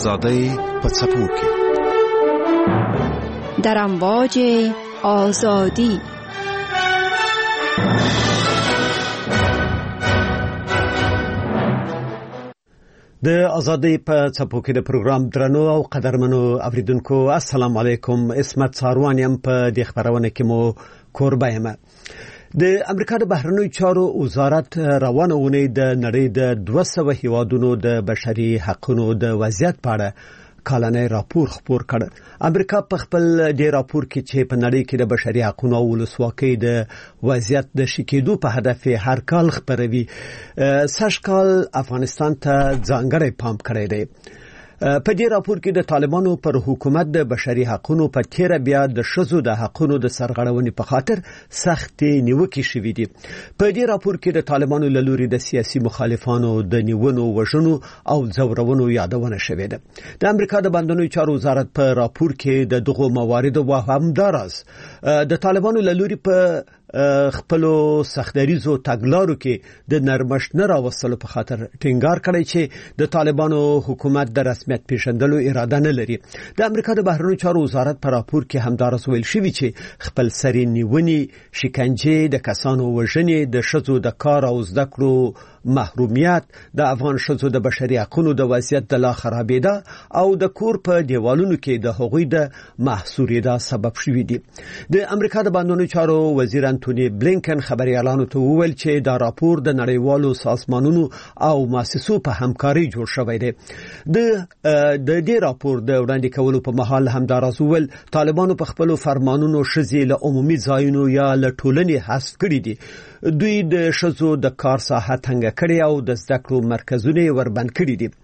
آزادی په څپو کې در امواج آزادی. د آزادی په څپو کې د پروګرام درنو او قدرمنو اوریدونکو السلام علیکم. اسمت ساروانیم په دې خبرونه کې مو کوربه یم. د امریکا د بهرنیو چارو وزارت روانه اونۍ د نړۍ د 200 هیوادونو د بشري حقوقو د وضعیت په اړه کالنی راپور خپور کړ. امریکا په خپل دې راپور کې چې په نړۍ کې د بشري حقوقو او ولسواکۍ د وضعیت د شکېدو په هدف هر کال خبروي، سږ کال افغانستان ته ځانګړی پام کړی دی. په دې راپور کې د طالبانو پر حکومت د بشري حقوقو په تیر بیا د شذو د حقوقو د سرغړونې په خاطر سخت نیوکې شوې دي. په دې راپور کې د طالبانو له لوري د سیاسي مخالفانو د نیونو، وژنو او ځورونو یادونه شوې ده. د امریکا د بهرنیو چارو وزارت په راپور کې د دغو مواردو و همداراز د طالبانو له لوري په خپلو سختدریزو تګلارو کې د نرمښت نه راوستلو په خاطر ټینګار کړی چې د طالبانو حکومت د رسمیت پیژندلو اراده نه لري. د امریکا د بهرنیو چارو وزارت په راپور کې همداراز ویل شوی چې خپل سری نیونې، شکنجه، د کسانو وژنې، د شذو د کار او زده کړو محرومیت، د افغان شذو د بشري حقوقو د وضعیت د لا خرابېدا او د کور په دیوالونو کې د هغوی د محصورېدا سبب شوی دی. د امریکا د بهرنیو چارو وزیر انټونی بلینکن خبريالانو ته وویل چې دا راپور د نړیوالو سازمانونو او مؤسسو په همکاري جوړ شوی دی. د دې راپور د وړاندې کولو په مهال همداراز وویل طالبانو په خپل فرمانونو شذې له عمومي ځایونو یا له ټولنې حذف کړي دي. دوی د شذو د کار ساحه تنګ کړي او د زده کړو مرکزونه وربند کړي دي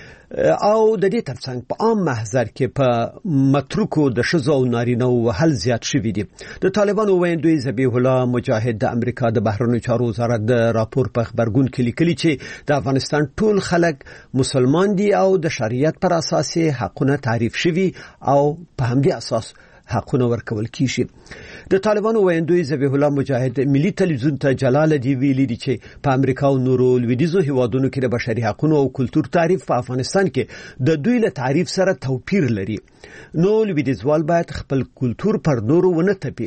او د دې ترڅنګ په عام محضر کې په متروکو د شذو او نارینه وهل زیات شوي دي. د طالبانو ویاندوی ذبیح الله مجاهد د امریکا د بهرنیو چارو وزارت د راپور په خبرګون کې لیکلي چې د افغانستان ټول خلک مسلمان دي او د شریعت پر اساس حقونه تعریف شوي او په همدې اساس حقونه ورکول کیږي. د طالبانو ویاندوی ذبیح الله مجاهد ملي تلویزیون ته جلال دی ویلي دي چې په امریکا او نورو لویدیځو هیوادونو کې د بشري حقوقو او کلتور تعریف په افغانستان کې د دوی له تعریف سره توپیر لري. نو لویدیځوال باید خپل کلتور پر نورو ونه تپي.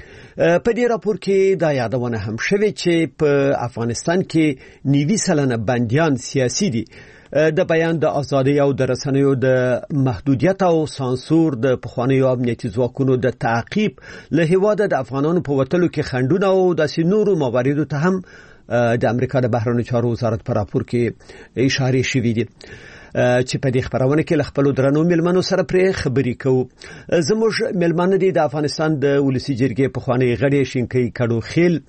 په دې راپور کې دا یادونه هم شوې چې په افغانستان کې 90% بندیان سیاسي دي. د بیان د ازادۍ او د رسنیو د محدودیت او سانسور، د پخوانیو امنیتي ځواکونو د تعقیب، له هیواده د افغانانو په وتلو کې خنډونه او د نورو مواردو ته هم د امریکا د بهرنیو چارو وزارت په راپور کې اشاره شوې دي چې په دې خبرونه کې له خپل درنو ملمنو سره پرې خبرې کوو. زموږ ملمنه دي د افغانستان د ولسی جرګې پخوانی غړي شینکي کډو خیل،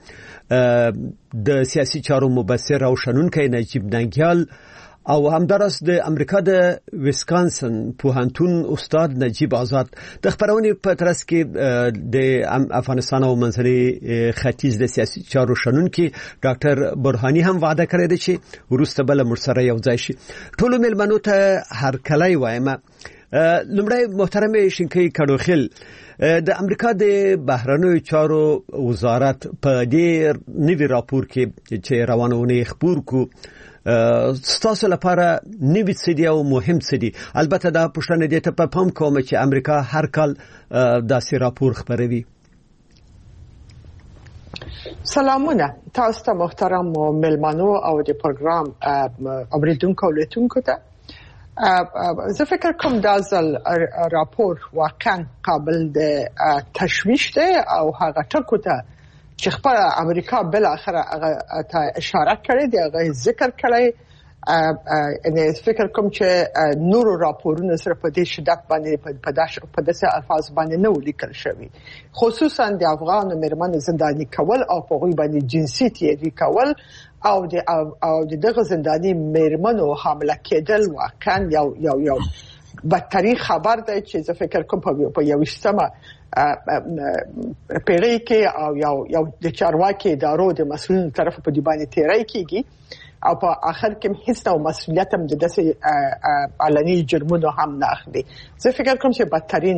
د سیاسي چارو مبصر او شنونکي نجیب ننګیال او همدارس د امریکا د ویسکانسن پوهنتون استاد نجیب آزاد. د خبرونه په ترڅ کې د افغانستان او منځني ختیځ د سیاسي چارو شنونکي ډاکټر برهانی هم وعده کړې ده چې ورسته بل مرسره یو ځای شي. ټول ملمنو ته هر کله وایم. لمړی محترم شینکي کډوخیل، د امریکا د بهرنیو چارو وزارت په دې نوي راپور کې چې روانونه خبر کو ستاسو لپاره نوی څه دی او مهم څه دی؟ البته دا پوښتنه دې ته په پام کوم چې امریکا هر کال داسې راپور خبروي. سلامونه تاسو ته محترم ملمنو او د پروګرام اوریدونکو لیدونکو ته. زه فکر کوم دا ځل راپور واقعا قابل د تشویش دی او هغه ټکو ته چې خپل امریکا بل اخر هغه ته اشاره کړې دی، هغه ذکر کړی. ان فکر کوم چې نور راپورونه سره په دې شدت باندې په داسې الفاظ باندې نه ولیکل شوی، خصوصا د افغان مېرمنو زنداني کول او په غوي باندې جنسي تیری کول او د دغه زنداني مېرمنو حامله کېدل واقعا یو بدترین خبر دی چې زه فکر کوم په یو شتمه پیړۍ کې او یو د چارواکي ادارو د مسؤلینو طرف په دی باندې تیری کیږي او په اخر کې هیڅ نو مسؤلیت هم د داسې علني جرمونو هم نه اخلي. زه فکر کوم چې بدترین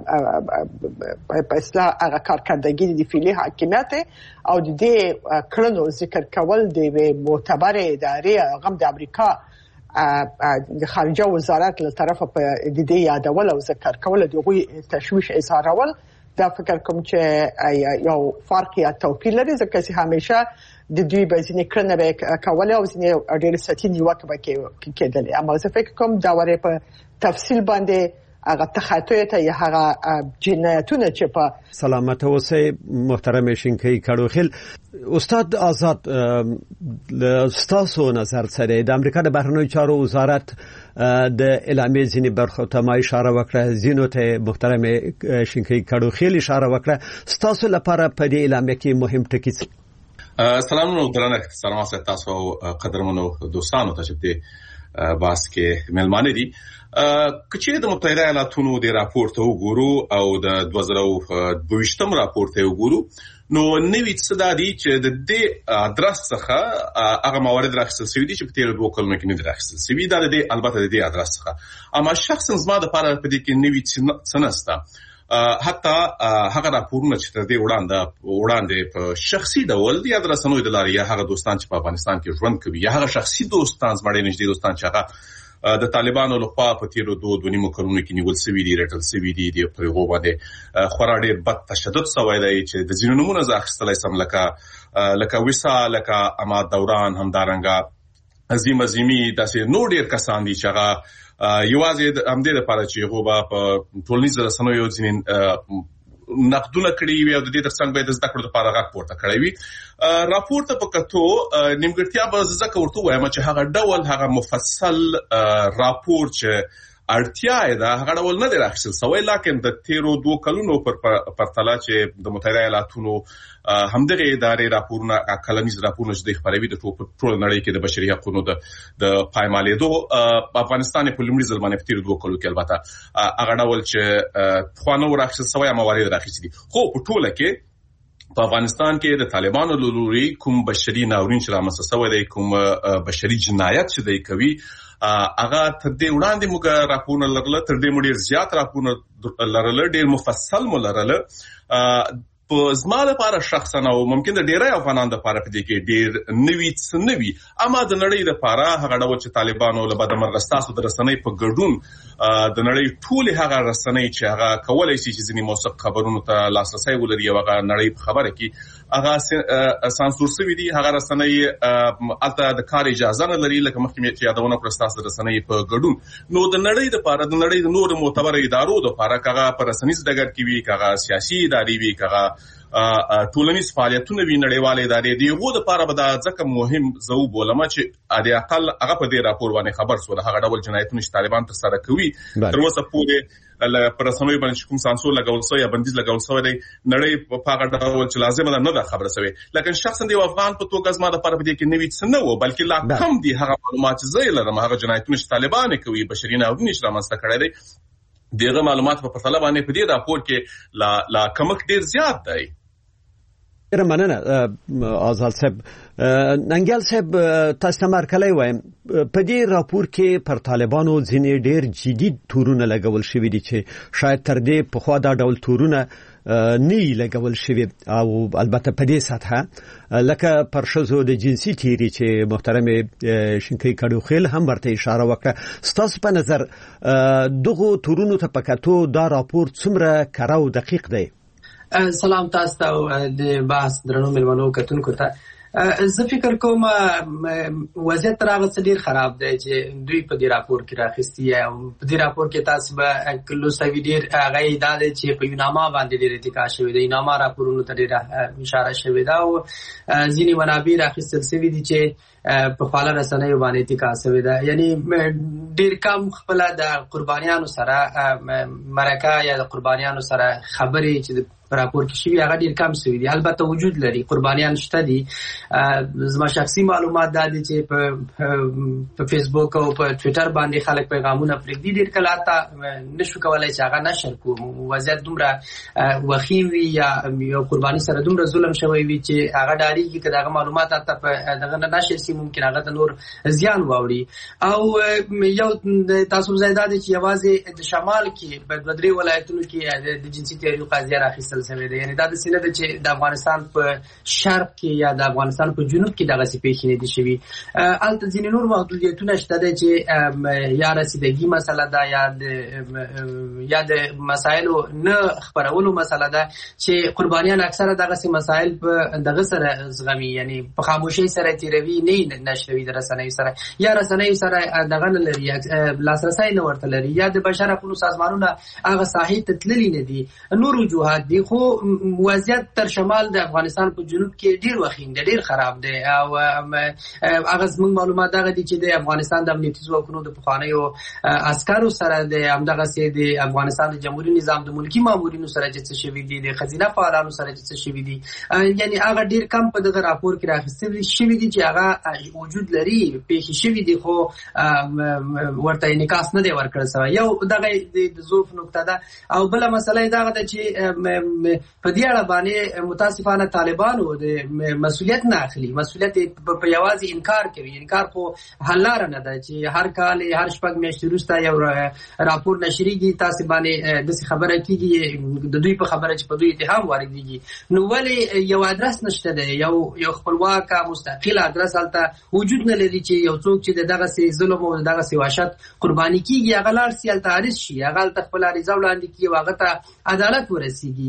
په اصطلاح هغه کارکردګي د فعلي حاکمیت او د کړنو ذکر کول د معتبر ادارې هغه د امریکا د خارجه وزارت له طرفه په د دې یادول او ذکر کول دغه تشویش اظهارول دا فکر کوم چې یو فرق یا توپیر لري ځکه چې همیشه د دوی به ځینې کړنې به کولې او ځینې ډېر سطحي نیوکه به کېدلې اما زه فکر کوم دا وری په تفصیل باندې هغه تخاطی ته یا هغه جنایتونه چې په سلامت اوسئ محترم شینکي کړوخیل استاد آزاد ستاسو نظر سره د امریکا د بهرنیو چارو وزارت د اعلامیې ځینې برخو ته ما اشاره وکړه ځینو ته محترم شینکي کړوخیل اشاره وکړه ستاسو لپاره په دې اعلامیه کې مهم ټکي سلامونه درنه احترام تاسو قدرمنو دوستانو ته چې باس کې ملمانه دي کچې د متحده ایالاتونو د راپور ته وګورو او د 2022م راپور ته وګورو نو نوې څه د دې چې د دې ادرس څخه هغه موارد راخصل شوی دي چې په تیر 2 کلونو کې نه راخصل شوی دا د البته د دې ادرس څخه اما شخصا زما د لپاره په دې کې نوې څه نسته حتی هغه راپورونه چې تر دې وړاندې په شخصي ډول د ادرسونو د لارې هغه دوستان چې په افغانستان کې ژوند کوي یا هغه شخصي دوستان زموږ نږدې دوستان چې هغه د طالبانو لخوا په تیر 2.5 کلونو کې نیول شوی دي رټل شوی دي د پرغو باندې خورا ډېر بد تشدد شوی دی چې د ځینو نمونه ځاخستلای سم لکه وسا لکه اما دوران همدارنګه عظیمي داسې نور ډېر کسان دي چې هغه یوازې همدې لپاره چې هغه په ټولنیز رسنیو ځینې نقدونه کړی وي او د دې ترڅنګ به د زده کړو لپاره غږ پورته کړی وي راپور ته په کتو نیمګړتیا به ځکه ورته وایم چې هغه ډول هغه مفصل راپور چې اړتیا ده هغه ډول نه دی راخصل سوی لکه د تیرو 2 کلونو پر پرتله چې د متحده ایالاتونو همدغه ادارې راپورونه کلنیز راپورونه چې خبروي د ټول نړۍ کې د بشري حقوقو د پایمالېدو په افغانستان په لومړي ځل باندې په تیر 2 کلونو کې البته هغه ډول چې خوانو راخصل سوی موارد راخصل دي خو په ټوله کې په افغانستان کې د طالبانو لوري کوم بشري ناورین چې رامنځته شوی دی کوم بشري جنایت چې دی کوي هغه تر دې وړاندې موږ راپورونه لرله تر دې ډېر زیات راپورونه لرله ډېر مفصل لرله په زما لپاره شخصا او ممکن د ډیری افغانانو لپاره په دې کې ډېر نوي اما د نړۍ لپاره هغه ډول چې طالبانو له بده مرغه ستاسو د رسنۍ په ګډون د نړۍ ټول هغه رسنۍ چې هغه کولای شي چې ځینې موثق خبرونو ته لاسرسي ولري او هغه نړۍ په خبره کې هغه سانسور شوی دي هغه رسنۍ البته د کار اجازه نه لري لکه مخکې چې یادونه کړم ستاسو د رسنۍ په ګډون نو د نړۍ لپاره د نړۍ د نور معتبر ادارو لپاره هغه پر رسنیز ډګر کې وي هغه سیاسي ادارې وي هغه ټولنیز فعالیتونه وی نړیوالې ادارې دی غو د لپاره به دا ځکه مهم زو بولم چې د اقل هغه په دې راپور باندې خبر سو هغه ډول جنایتونه چې طالبان تر سره کوي تر اوسه پورې پر رسنوي باندې کوم سانسور لګول شوی یا بندیز لګول شوی دی نړۍ په هغه ډول چې لازم نه ده خبره شوی لکه شخصا دی افغان په توګه زما د لپاره په دې کې نوې څه نه و بلکې لا کم دي هغه معلومات چې زه لرم هغه جنایتونه چې طالبان کوي بشري ناورین چې رامنځته کړی دی دغه معلومات په پرتله باندې په دې راپور کې لا کمک ډیر زیات دی مننه آزاد صاحب ننګل صاحب تاسو مرکلې وایم په دې راپور کې پر طالبانو ځینې ډېر جدي تورونه لګول شوی دي چې شاید تر دې په خوا دا ډول تورونه نه لګول شوی او البته په دې سطحه لکه پر شذو د جنسي تیری چې محترم شینکي کډوخیل هم ورته اشاره وکړه ستاسو په نظر دغه تورونو ته پکاتو دا راپور څومره کره او دقیق دی سلام تاسو ته د باس درنو ملمنو کتونکو ته زه فکر کوم وضعیت راغلی ډیر خراب دی چې دوی په دې راپور کې راخستی او په دې راپور کې تاسو به کلو سوي ډیر هغه دا چې په یوناما باندې ډیر اتکا شوی دی یوناما راپورونو ته ډیر اشاره شوی دا او ځینې منابع راخستل شوی دي چې په خاله رسنۍ باندې اتکا شوی دا یعنی ډیر کم خپل د قربانیانو سره مرکه یا د قربانیانو سره خبرې چې راپور کې شوی هغه ډیر کم شوی دی البته وجود لري قربانیان شته دي زما شخصي معلومات دا دي چې په فیسبوک او په ټوئیټر باندې خلک پیغامونه پرېږدي ډیر کله تا نشو کولای چې هغه نشر کوم وضعیت دومره وخیم وي یا یو قرباني سره دومره ظلم شوی وي چې هغه ډاریږي چې هغه معلومات ته په دغه نشر سي ممکن هغه د نور زیان واوړي او یو تاسو زیاده دي چې یوازې د شمال کې په بدري ولایتونو کې د جنسي تحریک قضیه راخیستل راوړل شوی دی. یعنی دا د سینه د چې د افغانستان په شرق کې یا د افغانستان په جنوب کې دغه پیښې نه دي شوي. البته ځینې نور محدودیتونه شته دي چې یا رسیدګي مسله ده یا د مسایلو نه خبرولو مسله ده چې قربانیان اکثره دغه مسایل په دغه سره زغمي، یعنی په خاموشي سره تیروي، نه نشوي د رسنیو سره یا رسنیو سره دغه نه لري، لاسرسي نه ورته لري، یا د بشر حقوقو سازمانونه هغه ساحې ته تللي نه دي. نور وجوهات دي، خو وضعیت تر شمال د افغانستان په جنوب کې ډیر وخیم دی، ډیر خراب دی. او هغه زموږ معلومات دغه دي چې د افغانستان د امنیتي ځواکونو د پخوانیو عسکرو سره د همدغه سي د افغانستان د جمهوریت نظام د ملکی مامورینو سره چې څه شوي دي، د خزینه فعالانو سره چې څه شوي دي، یعنی هغه ډیر کم په دغه راپور کې راغستل شوي دي چې هغه وجود لري، پیښې شوي دي، خو ورته انعکاس نه دی ورکړل شوی. یو دغه د ضعف نقطه ده. او بل مسله دا ده چې په دې اړه باندې متاسفانه طالبانو د مسؤلیت نه اخلي، مسؤلیت په یوازې انکار کوي. انکار خو حل لاره نه ده چې هر کال هر شپږ میاشتې وروسته یو راپور نشریږي، تاسو باندې د خبره کیږي د دوی په خبره چې په دوی اتهام واردېږي. نو ولې یو ادرس نشته ده، یو خپلواک مستقل ادرس هلته وجود نه لري چې یو څوک چې دغه سي ظلم او دغه سي وحشت قرباني کیږي هغه لاړ سي هلته عارض شي، هغه خپل عریضه وړاندې کړي او هغه ته عدالت ورسیږي.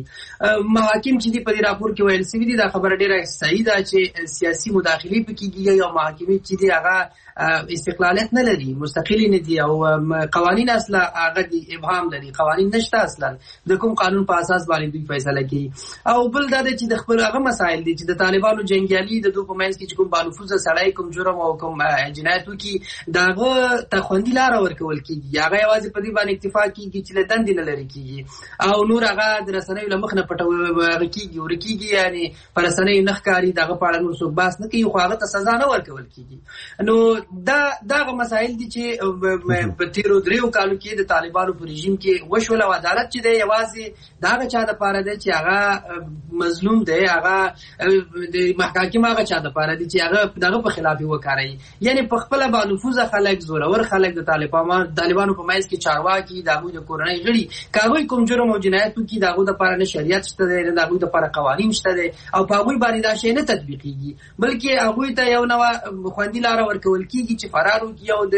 محاکم چې په دې راپور کې ویل شوي دي دا خبره ډیره صحیح ده چې سیاسي مداخله پکې کیږي او محاکم چې دي هغه استقلالیت نه لري، مستقلی نه دي، او قوانین اصلا هغه دي ابهام لري، قوانین نشته اصلا د کوم قانون په اساس باندې دوی فیصله کوي. او بل دا چې د خپل هغه مسایل دي چې د طالبانو جنگیالي د دوه کومنس کې کوم بانفوذ سړی کوم جرم او کوم جنایت وکي داغه تخوندي لار ورکول کیږي، هغه یوازې په دې باندې اکتفا کیږي چې له دندې نه لري کیږي او نور هغه د رسنیو له مخ نه پټول کیږي ورکیږي، یعنی پر رسنیو نه ښکاری دغه په اړه نور څوک بحث نه کوي، خو هغه ته سزا نه ورکول کیږي. نو دغه مسایل دي چې په تیرو دریو کالو کې د طالبانو په رژیم کې وشول. او عدالت چې دی یوازې دغه چا د پاره دی چې هغه مظلوم دی، هغه د محاکم هغه چا د پاره دی چې هغه دغه په خلاف وکړي، یعنی په خپل باندې نفوذ خلک زورور خلک د طالبانو په مایز کې چارواکي دغه د کورنۍ غړي کاوی کوم جرم او جنایت کې دغه د پاره نه شریعت شته دی، نه دغه د پاره قوانین شته دی، او په هغه باندې دا شی نه تطبیقيږي، بلکې هغه ته یو نوې خوندي لار ورکول کیږي چې فرار وکړي او د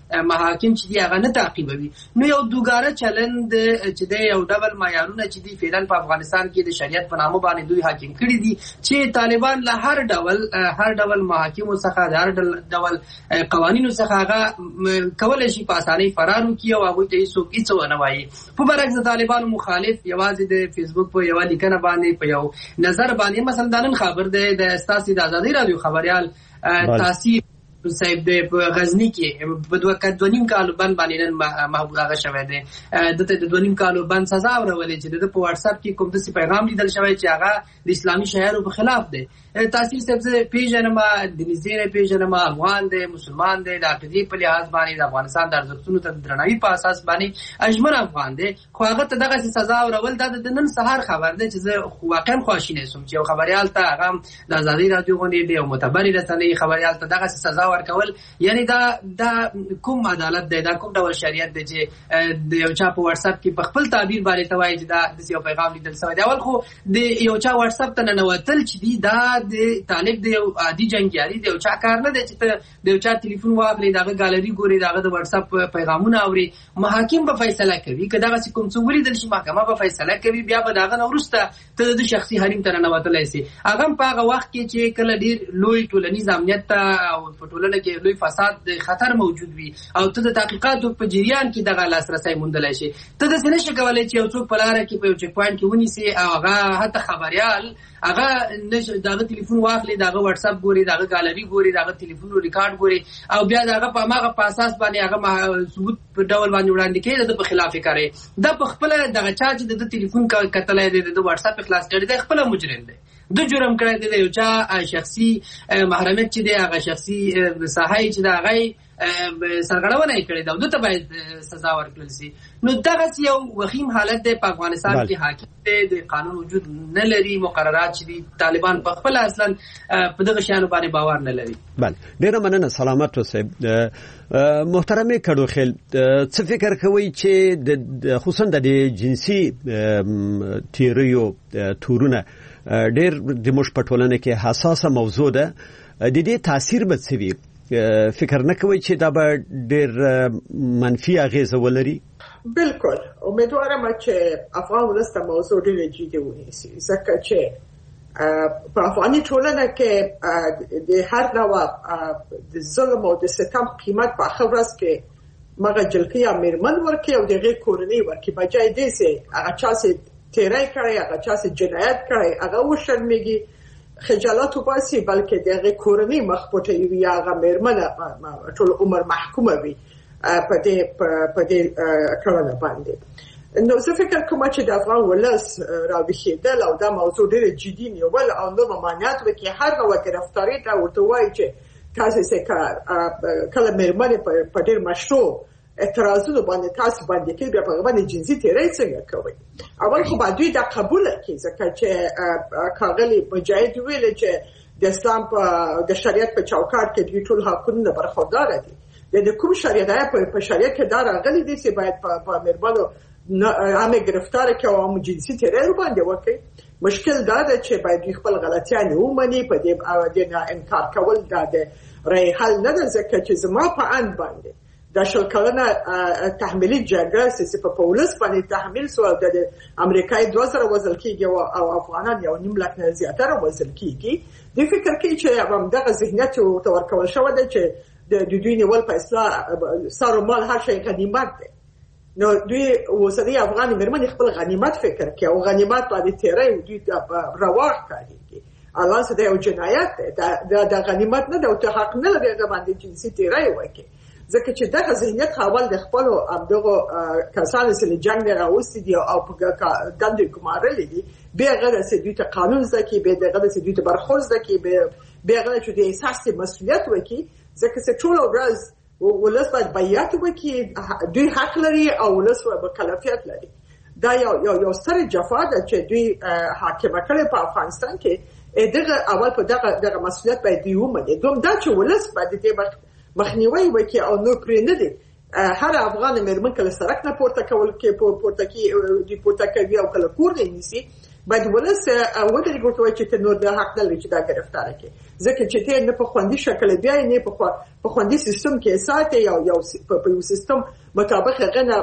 محاکم چې دی هغه نه تعقیبوي. نو یو دوګاره چلند چې دی یو ډبل معیارونه چې دی فعلا په افغانستان کې د شریعت په نامه باندې دوی حاکم کړي دي چې طالبان له هر ډول محاکم څخه د هر ډول قوانینو څخه هغه کولای شي په اسانۍ فرار وکړي او هغه ته هیڅ ونه وایي. په برعکس طالبانو مخالف یوازې د فیسبوک په یو لیکنه باندې په یو نظر باندې مثلا نن خبر ده د استاسي د آزادۍ رادیو خبريال تاثیر صاحب د غزنی کې په 2.5 کال باندې نن محبوب هغه شوی دی، دته د 2.5 کال باندې سزا ورولې چې د په واتس اپ کې کوم د پیغام لیدل شوی چې هغه د اسلامي شهرو په خلاف دی. تاثیر صاحب پیژنم د نزیره پیژنم افغان دی، مسلمان دی، د عقیدې په لحاظ باندې د افغانستان د ارزښتونو ته درناوي په اساس باندې اجمن افغان دی، خو هغه ته دغه سزا ورول د نن سهار خبر دی چې زه واقعا خواشینه سوم چې خبريال ته هغه د آزادۍ رادیو باندې دی او معتبر رسنۍ خبريال ته دغه سزا ورکول، یعنی دا کوم عدالت دی، دا کوم ډول شریعت دی چې د یو چا په واتس اپ کې په خپل تعبیر باندې توای چې دا د یو پیغام لیدل شوی دی. اول خو د یو چا واتس اپ ته نه نوتل چې دی دا د طالب دی یو عادي جنگیالي دی، یو چا کار نه دی چې ته د یو چا ټلیفون واخلې دغه ګالري ګوري دغه د واتس اپ پیغامونه اوري. محاکم به فیصله کوي که دغه کوم څه ولیدل شي، محکمه به فیصله کوي، بیا به دغه نورسته ته د شخصي حریم ته نه نوتلای شي. هغه په هغه وخت کې چې کله ډیر لوی ټولنیز امنیت او په ټولنه کې لوی فساد د خطر موجود وي او ته د تحقیقاتو په جریان کې دغه لاسرسي موندلای شي، ته د څه نشي کولای چې یو څوک په لار کې په یو چک پوینټ کې ونیسي او هغه حتی خبريال هغه دغه ټلیفون واخلي، دغه واتس اپ ګوري، دغه ګالري ګوري، دغه ټلیفون ریکارډ ګوري او بیا دغه په هغه په اساس باندې هغه ثبوت په ډول باندې وړاندې کوي د په خلاف کوي. دا په خپل دغه چا چې د ټلیفون کتلای دی د واتس اپ خلاص کړي دی خپل مجرم دی، د جرم کړی دی، یو چا شخصي محرمیت چې دی هغه شخصي صحای چې دا هغه سرغړونه یې کړې ده، دوی ته باید سزا ورکړل شي. نو دغه یو وخیم حالت دی په افغانستان کې حاکم دی، د قانون وجود نه لري، مقررات چې دي طالبان په خپل اصلا په دغه شیانو باندې باور نه لري. بله، ډیره مننه. سلامت اوسئ. محترمه کډوخیل، څه فکر کوئ چې خصوصا د جنسي تیریو تورونه ډیر د موږ په ټولنه کې حساسه موضوع ده، د دې تاثیر به څه وي؟ فکر نه کوئ چې دا به ډیر منفي اغیزه ولري؟ بالکل امیدوارم چې افغان ولس ته موضوع ډیر جدي ونیسي، ځکه چې په افغاني ټولنه کې د هر ډول د ظلم او د ستم قیمت په اخر ورځ کې مغه جلکی یا میرمن ورکي او دغه کورنۍ ورکي، بجای دې سه هغه چا سه تیرای کړی، هغه چا سه جنایت کړی، هغه وشرمېږي، خجالت وباسي، بلکې دغه کورنۍ مخپټي وي، هغه میرمن ټول عمر محکومه وي په دې کړنه باندې. نو زه فکر کوم چې د افغان ولس راوښیدل او دا موضوع ډېر جدي نیول او نو ممانعت وکړي، هر نوع گرفتاری ته ورته وایي چې تاسو کله میرمنې په ډېر مشروع اعتراضونو باندې تاسو باندې کې بیا په باندې جنسي تیری څنګه کوي. اول خو باید دوی دا قبول کړي، ځکه چې کاغلی مجاهد ویل چې د اسلام د شریعت په چوکاټ کې دوی ټول حقونه برخوردار دي. د کوم شریعت په شریعت کې دا راغلي دي چې باید په میرمنو عامه گرفتار کې او عام جنسي تیری باندې وکړي. مشکل دا ده چې باید خپل غلطیان ومني، په دې نه انکار کول دا د رای حل نه ده، ځکه چې زما په اند باندې د شل کلنه تحمیلي جګړه چې په پولیس باندې تحمیل سو د امریکای 2000 وزل کېږي او افغانان یو نیم لک نه زیاتره وزل کېږي. د فکر کې چې همدغه ذهنیت ورکول شوی دی چې د دوی نیول په اصلاح سارو مال هر شي غنیمت دی. نو دوی وسدي افغان میرمنې خپل غنیمت فکر کوي او غنیمت باندې تیری دوی رواج کوي. الله سره یو جنایت دی، دا غنیمت نه دی او ته حق نه لري باندې جنسي تیری وکړي، ځکه چې دغه ذهنیت حواله د خپل دغه کسانو سره جنگ راوستي دي او په دندې کومارلې دي، به غره سي دوی ته قانون ځکه به دغه سي دوی ته برخورد ځکه به غره چې د احساس مسؤلیت وکړي، ځکه چې ټول ورځ ولس باید بیعت وکړي، دوی حق لري او ولس به کلفیت لري. دا یو ستر جفا ده چې دوی حاکم کړي په افغانستان کې. دغه اول په دغه مسؤلیت باید دی ومني. دوم دا چې ولس باید دې مخنیوي وکړي او نو پرې نه دي هر افغان میرمن کله سرک نه پورته کول کې پورته کوي او کله کور نه نیسي، باید ولس ودرې ګوتوي چې ته نور د حق نه لري چې دا گرفتار کړي، ځکه چې ته نه په خوندي شکل بیا نه په خوندي سیستم کې ساتي یو په یو سیستم مطابق غنه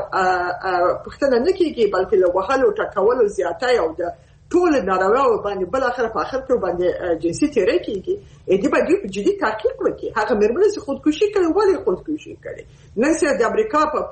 پښتنه نه کیږي، بلکې له وهلو ټکولو زیاتای او د ټول نارواو باندې بل اخر په اخر کې باندې جنسي تیری کیږي. دې باندې په جدي تحقیق وکړي. هغه میرمنې چې خودکشي کوي ولې خودکشي کوي؟ نن سره د امریکا په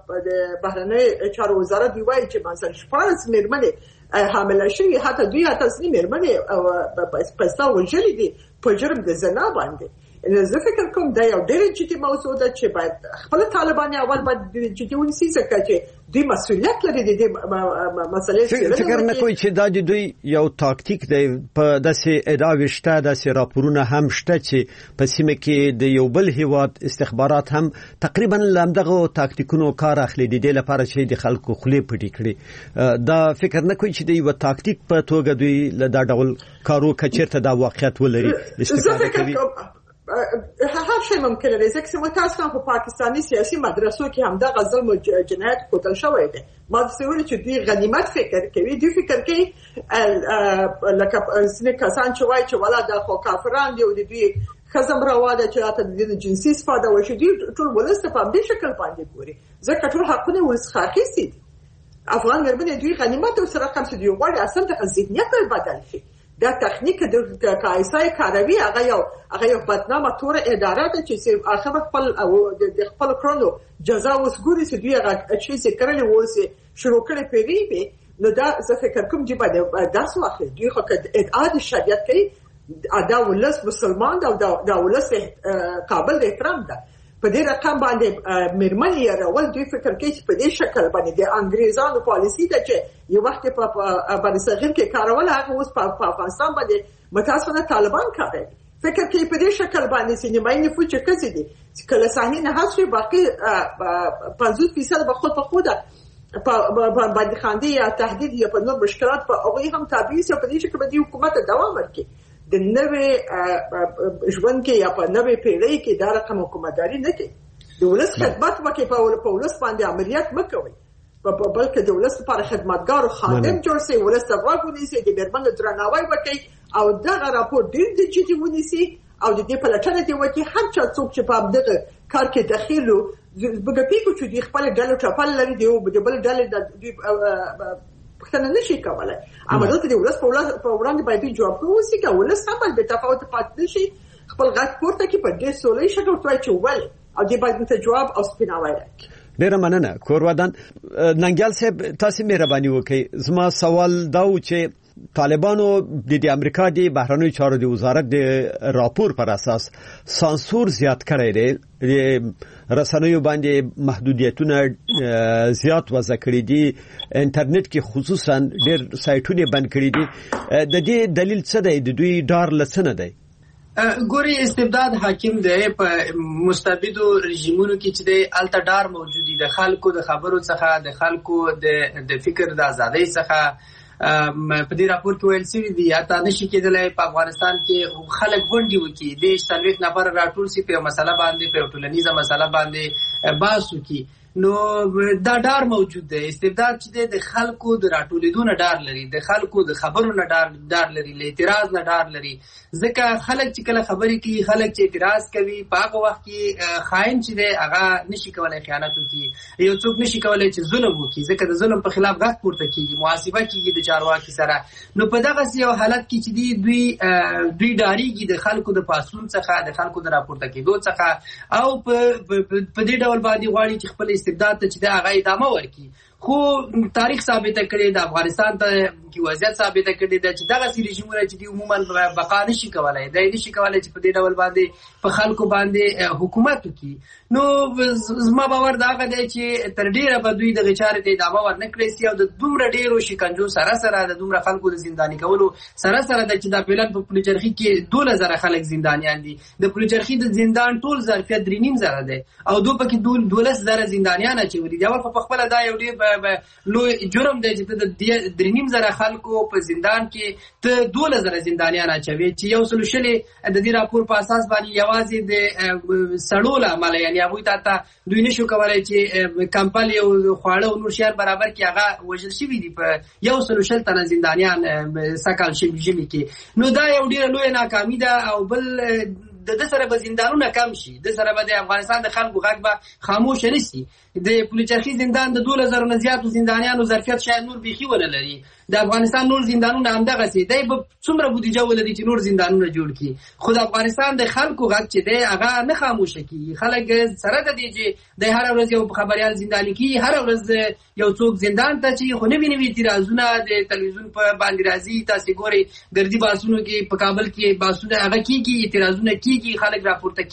بهرنۍ چارو وزارت دی وایي چې مثلا 14 میرمنې حامله شوي، حتی دوی ځینې میرمنې په استا وژلې دي په جرم د زنا باندې. زه فکر کوم دا یو ډېر جدي موضوع ده چې باید خپل طالبان اول باید جدي ونیسي، ځکه چې دوی مسؤلیت لري د دې مسلې. فکر نه کوي چې دا د دوی یو تاکتیک دی؟ په داسې ادعاوې شته، داسې راپورونه هم شته چې په سیمه کې د یو بل هیواد استخبارات هم تقریبا لامدغه تاکتیکونو کار اخلي د دې لپاره چې د خلکو خولې پټې کړي. دا فکر نه کوي چې د یو تاکتیک په توګه دوی له دا ډول کارو کچیرته دا واقعیت ولري استفاده کوي؟ هر شي ممکن دی، ځکه چې متاسفانه په پاکستاني سیاسي مدرسو کې هم دغه ظلم او جنایت کوتل شوی دی. ما څه ویل چې دوی غنیمت فکر کوي، دوی فکر کوي لکه ځینې کسان چې وایي چې ولا دا خو کافران دي او دوی خزم راواده چې راته د جنسي استفاده وشي، دوی ټول ولس په دې شکل باندې ګوري، ځکه ټول حقونه ولس اخیستي دي. افغان میرمنې دوی غنیمت او سره کم چې دوی غواړي اصلا د ذهنیت بدل شي. دا تخنیک د کایسای کاروي هغه یو بدنامه تور اداره ده چې اخر خپل کړنو جزا وسګوري چې دوی هغه چې کړل ورسې شروع کړي پیری. نو دا زه فکر کوم چې باید درس واخلي. دوی خو ادعا د شریعت کوي، دا ولس مسلمان او دا ولس قابل احترام ده. په دې رقم باندې میرمنې راول دوی فکر کوي چې په دې شکل باندې د انګریزانو پالیسی ده چې یو وخت په باندې صغیر کې کارول، هغه اوس په افغانستان باندې متاسفانه طالبان کوي. فکر کوي په دې شکل باندې سینمایي نفوذ چې کسي دي کله صحنه نه حاصل باقي 50% به خود په خود په باندې خاندي یا تهدید یا په نور مشکلات په هغه هم تابع سي په دې شکل باندې حکومت دوام ورکړي د نوې ژوند کې یا په نوې پیړۍ کې دا رقم حکومتداري نه کوي د ولس خدمت وکړي په ولس باندې عملیات مکوي بلکې د ولس لپاره خدمتګار او خادم جوړ شي ولس ته واګونی سي د بیرمن درناوی وکړي او دغه راپور ډیر د جدي ونیسي او د دې په لټه کې وکړي هر چا څوک چې په دغه کار کې داخلو بګپیکو چې د خپل ډلو چپل لري دی او د بل ډلې د پښتنه نشي کولای اما دلته د ولس په وړاندې باندې جواب کوي چې ولس هم به تفاوت پاتې شي خپل غږ پورته کې په دې سولې شکل توای چې ول او دې باندې ته جواب او سپیناوی راکړي. ډیره مننه کورودان ننګیال صاحب تاسو مهرباني وکړئ زما سوال دا و چې طالبانو د امریکا د بهرنیو چارو د وزارت د راپور پر اساس سانسور زیات کړی دی رسنیو باندې محدودیتونه زیات وضع کړی دي انټرنیټ کې خصوصا ډیر سایټونه بند کړی دي د دې دلیل څه دی د دوی ډار لسنه دی ګوري استبداد حاکم دی په مستبدو رژیمونو کې چې د الټډار موجودي د خلکو د خبرو څخه د خلکو د فکر د ازادۍ څخه په دې راپور کې ویل شوی دی یا تا نشي کېدلای په افغانستان کې خلک غونډي وکړي د 40 نفر راټول سي په مسله باندې په ټولنیزه مسله باندې بحث وکړي نو دا ډار موجود دی استبداد چې د خلکو د راټولیدو نه ډار لري د خلکو د خبرو نه ډار لري له اعتراض نه ډار لري ځکه خلک چې کله خبرې کوي خلک چې اعتراض کوي په هغه وخت کې خاين چې دی هغه نشي کولای خیانت وکړي یو څوک نشي کولای چې ظلم وکړي ځکه د ظلم په خلاف غږ پورته کیږي محاسبه کیږي د چارواکي سره نو په دغه یو حالت کې چې دوی ډاریږي د خلکو د پاسون څخه د خلکو د راپورته کېدو څخه او په دې ډول باندې غواړي چې خپل استبداد ته چې دا هغه ادامه ورکړي خو تاریخ ثابت کړي د افغانستان ته کې وضعیت ثابت کړي چې دغه رژیمونه چې دی عموما بقا نشي کولای دا نشي کولای چې په دې ډول باندې په خلکو باندې حکومت وکړي نو زما باور دا غږی چې تر ډیره به دوی د غچارې ته ادامه ورنکړي سي او د دومره ډیرو شکنجو سره د دومره خلکو د زنداني کولو سره د چې د پلان په پلوچرخي کې 2000 خلک زندانیان دي د پلوچرخي د زندان ټول ظرفیت 3.5 دی او دوی پکې 12000 زندانیان اچولي دا ور په خپل دا یو ډیر لوی جرم دی چې د 3.5 خلکو په زندان کې ته 2000 زندانیان اچوي چې یو سلوشلې د دې راپور په اساس باندې یوازې د سړول عمل یعنی هغه ته دوی نشو کولای چې کمپل یو خواړه او نور شیان برابر کې هغه وژل شوی دی په یو سلوشل تنه زندانیان سکل شوی کې نو دا یو ډیر لوی ناکامي ده او بل د سره به زندانونه کم شي د سره به د افغانستان د خلکو غږ به خاموش نشي د پولیچرخي زندان د 2000 نه زیاتو زندانیانو ظرفیت شاید نور بيخي ونه لري د افغانستان نور زندانونه همدغه سي دی به څومره بودیجه ولري چې نور زندانونه جوړ کړي خو د افغانستان د خلکو غږ چې دی هغه نه خاموش کیږي خلک سره د دې چې د هر ورځ یو خبريال زنداني کی هر ورځ یو څوک زندان ته چې خو نه ویني اعتراضونه د تلویزیون په باندې راځي تاسو ګوري ګردي باسونو کې په کابل کې باسونه هغه کیږي اعتراضونه کیږي خلک راپورته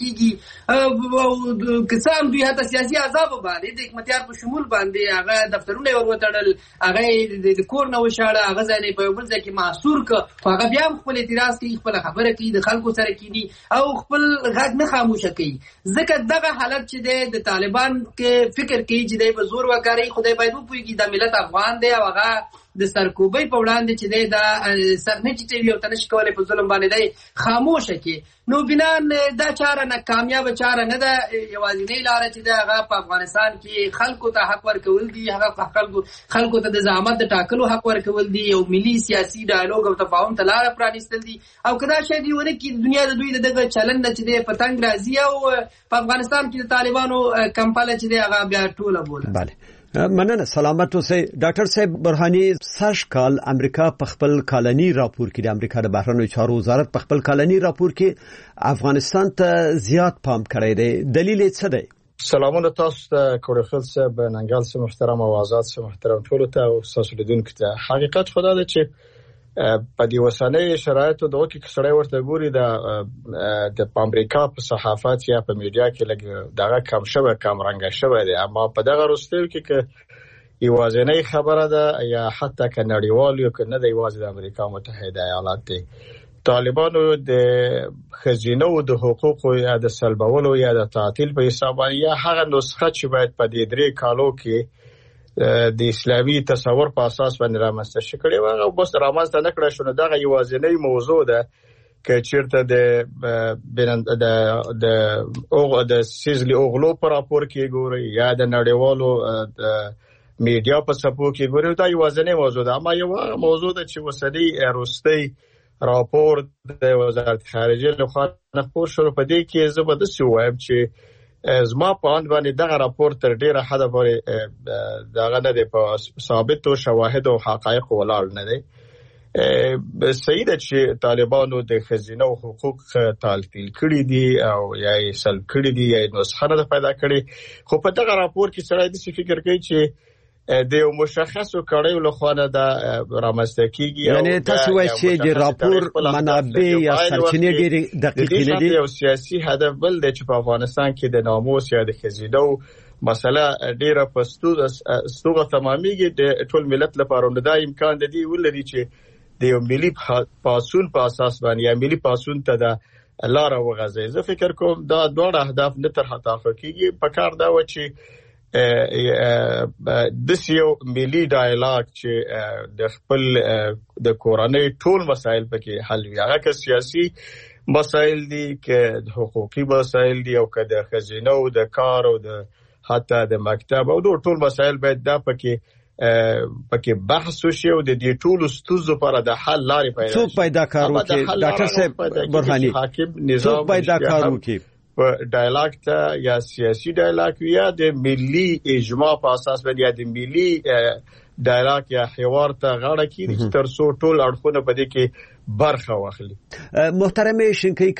کیږي قسم دوی هته سیاسي عذاب باندې د حکومتیار په شمول باندې هغه دفترونه وروتړل هغه د کور نه وشاړه هغه ځای په بل ځای کې محصور ک هغه بیا خپل اعتراض کوي خپل خبره کوي د خلکو سره کوي او خپل غږ نه خاموش کوي ځکه دغه حالت چې د طالبان کې فکر کوي چې د زور وکړي خدای باید وپويږي د ملت افغان دی او هغه د سرکوبۍ په وړاندې چې د سرنچټي او تنش کولای په ظلم باندې دی خاموش کی نو بنان دا چاره نه کامیاب چاره نه ده یوازینی لار چې دا هغه په افغانستان کې خلکو ته حق ورکول دي هغه خلکو ته د زعامت د ټاکلو حق ورکول دي او ملي سیاسي ډایالوګ او تفاهم ته لار پرانیستل دي او کدا شې دی ونه کې دنیا د دوی دغه چلند چې د پتنګ راځي او په افغانستان کې د طالبانو کمپاله چې دی هغه بیا ټوله بوله bale مننه سلامت اوسئ ډاکټر صاحب برهاني سږ کال امریکا په خپل کالني راپور کې د امریکا د بهرنیو چارو وزارت په خپل کالني راپور کې افغانستان ته زیات پام کړی دی دلیل یې څه دی سلامونه تاسو ته کوړخل صاحب ننګال صاحب محترم او آزاد صاحب محترم ټول ته او تاسو لیدونکو ته حقیقت خدا ده چې په دې وسنۍ شرایطو د وکی کسړې ورته ګوري د امریکا په صحافت یا په میډیا کې لګ دغه کم شوه کم رنګ شوه دي اما په دغه وروستیو کې یوازینی خبره ده یا حتی ک نړیوال یو کنه د یوازې د امریکا متحده ایالات دی طالبانو د خزینه او د حقوقو یا د سلبولو یا د تعطیل په حساب یا هغه نسخه چې باید په دې 3 کالو کې د اسلامي تصور په اساس باندې رامنځته شي کړي و او بس رامنځته نکړه شو دا یوازینی موضوع ده چې چیرته د سیزلی اوغلو پر راپور کې ګوري یا د نړیوالو د میډیا په سپو کې ګوري دا یوازینی موضوع ده اما یو موضوع ده چې وسدي روستي راپور د وزارت خارجه له خوا خبر شو په دې کې زبردست وایم چې زما په اند باندې دغه راپور تر ډیره حد پورې دغه نه دی په ثابت او شواهد او حقایق ولاړ نه دی صحیح ده چې طالبانو د خزینه او حقوق تعطیل کړي دي او یا یې سلب کړي دي یا نسخه نه پیدا کړي خو په دغه راپور کې سړی د فکر کوي چې د یو مشخصو کړیو له خوا نه دا رامنځته کیږي یعنی تاسو وایئ چې د راپور منابع یا سرچینې ډېرې دقیقې نه دي یو سیاسي هدف بل دی چې په افغانستان کې د ناموس یا د خزینه مسله ډیره په ستوغه تمامېږي د ټول ملت لپاره دا امکان دی ولري چې د یو ملي پاسون په اساس باندې یا ملي پاسون ته د لار وغځي زه فکر کوم دا دوه اهداف نه تر تحقق کیږي په کار دا و چې د یو ملي ډایلاګ چې د خپل د کورنۍ ټول مسایل پکې حل وي هغه که سیاسي مسایل دي که حقوقي مسایل دي او که د خزینه او د کار او د حتی د مکتب او د ټول مسایل باید دا پکې بحث وشي او د دې ټول ستونزو لپاره د حل لارې څوک پیدا کارو کې ډاکټر صاحب برهاني څوک پیدا کارو کې په ډایلاګ ته یا سیاسي ډایلاګ یا د ملي اجماع په اساس باندې یا د ملي ډایلاګ یا حوار ته غاړه کیږي تر څو ټول اړخونه په دې کې برخه واخلي محترم شینکي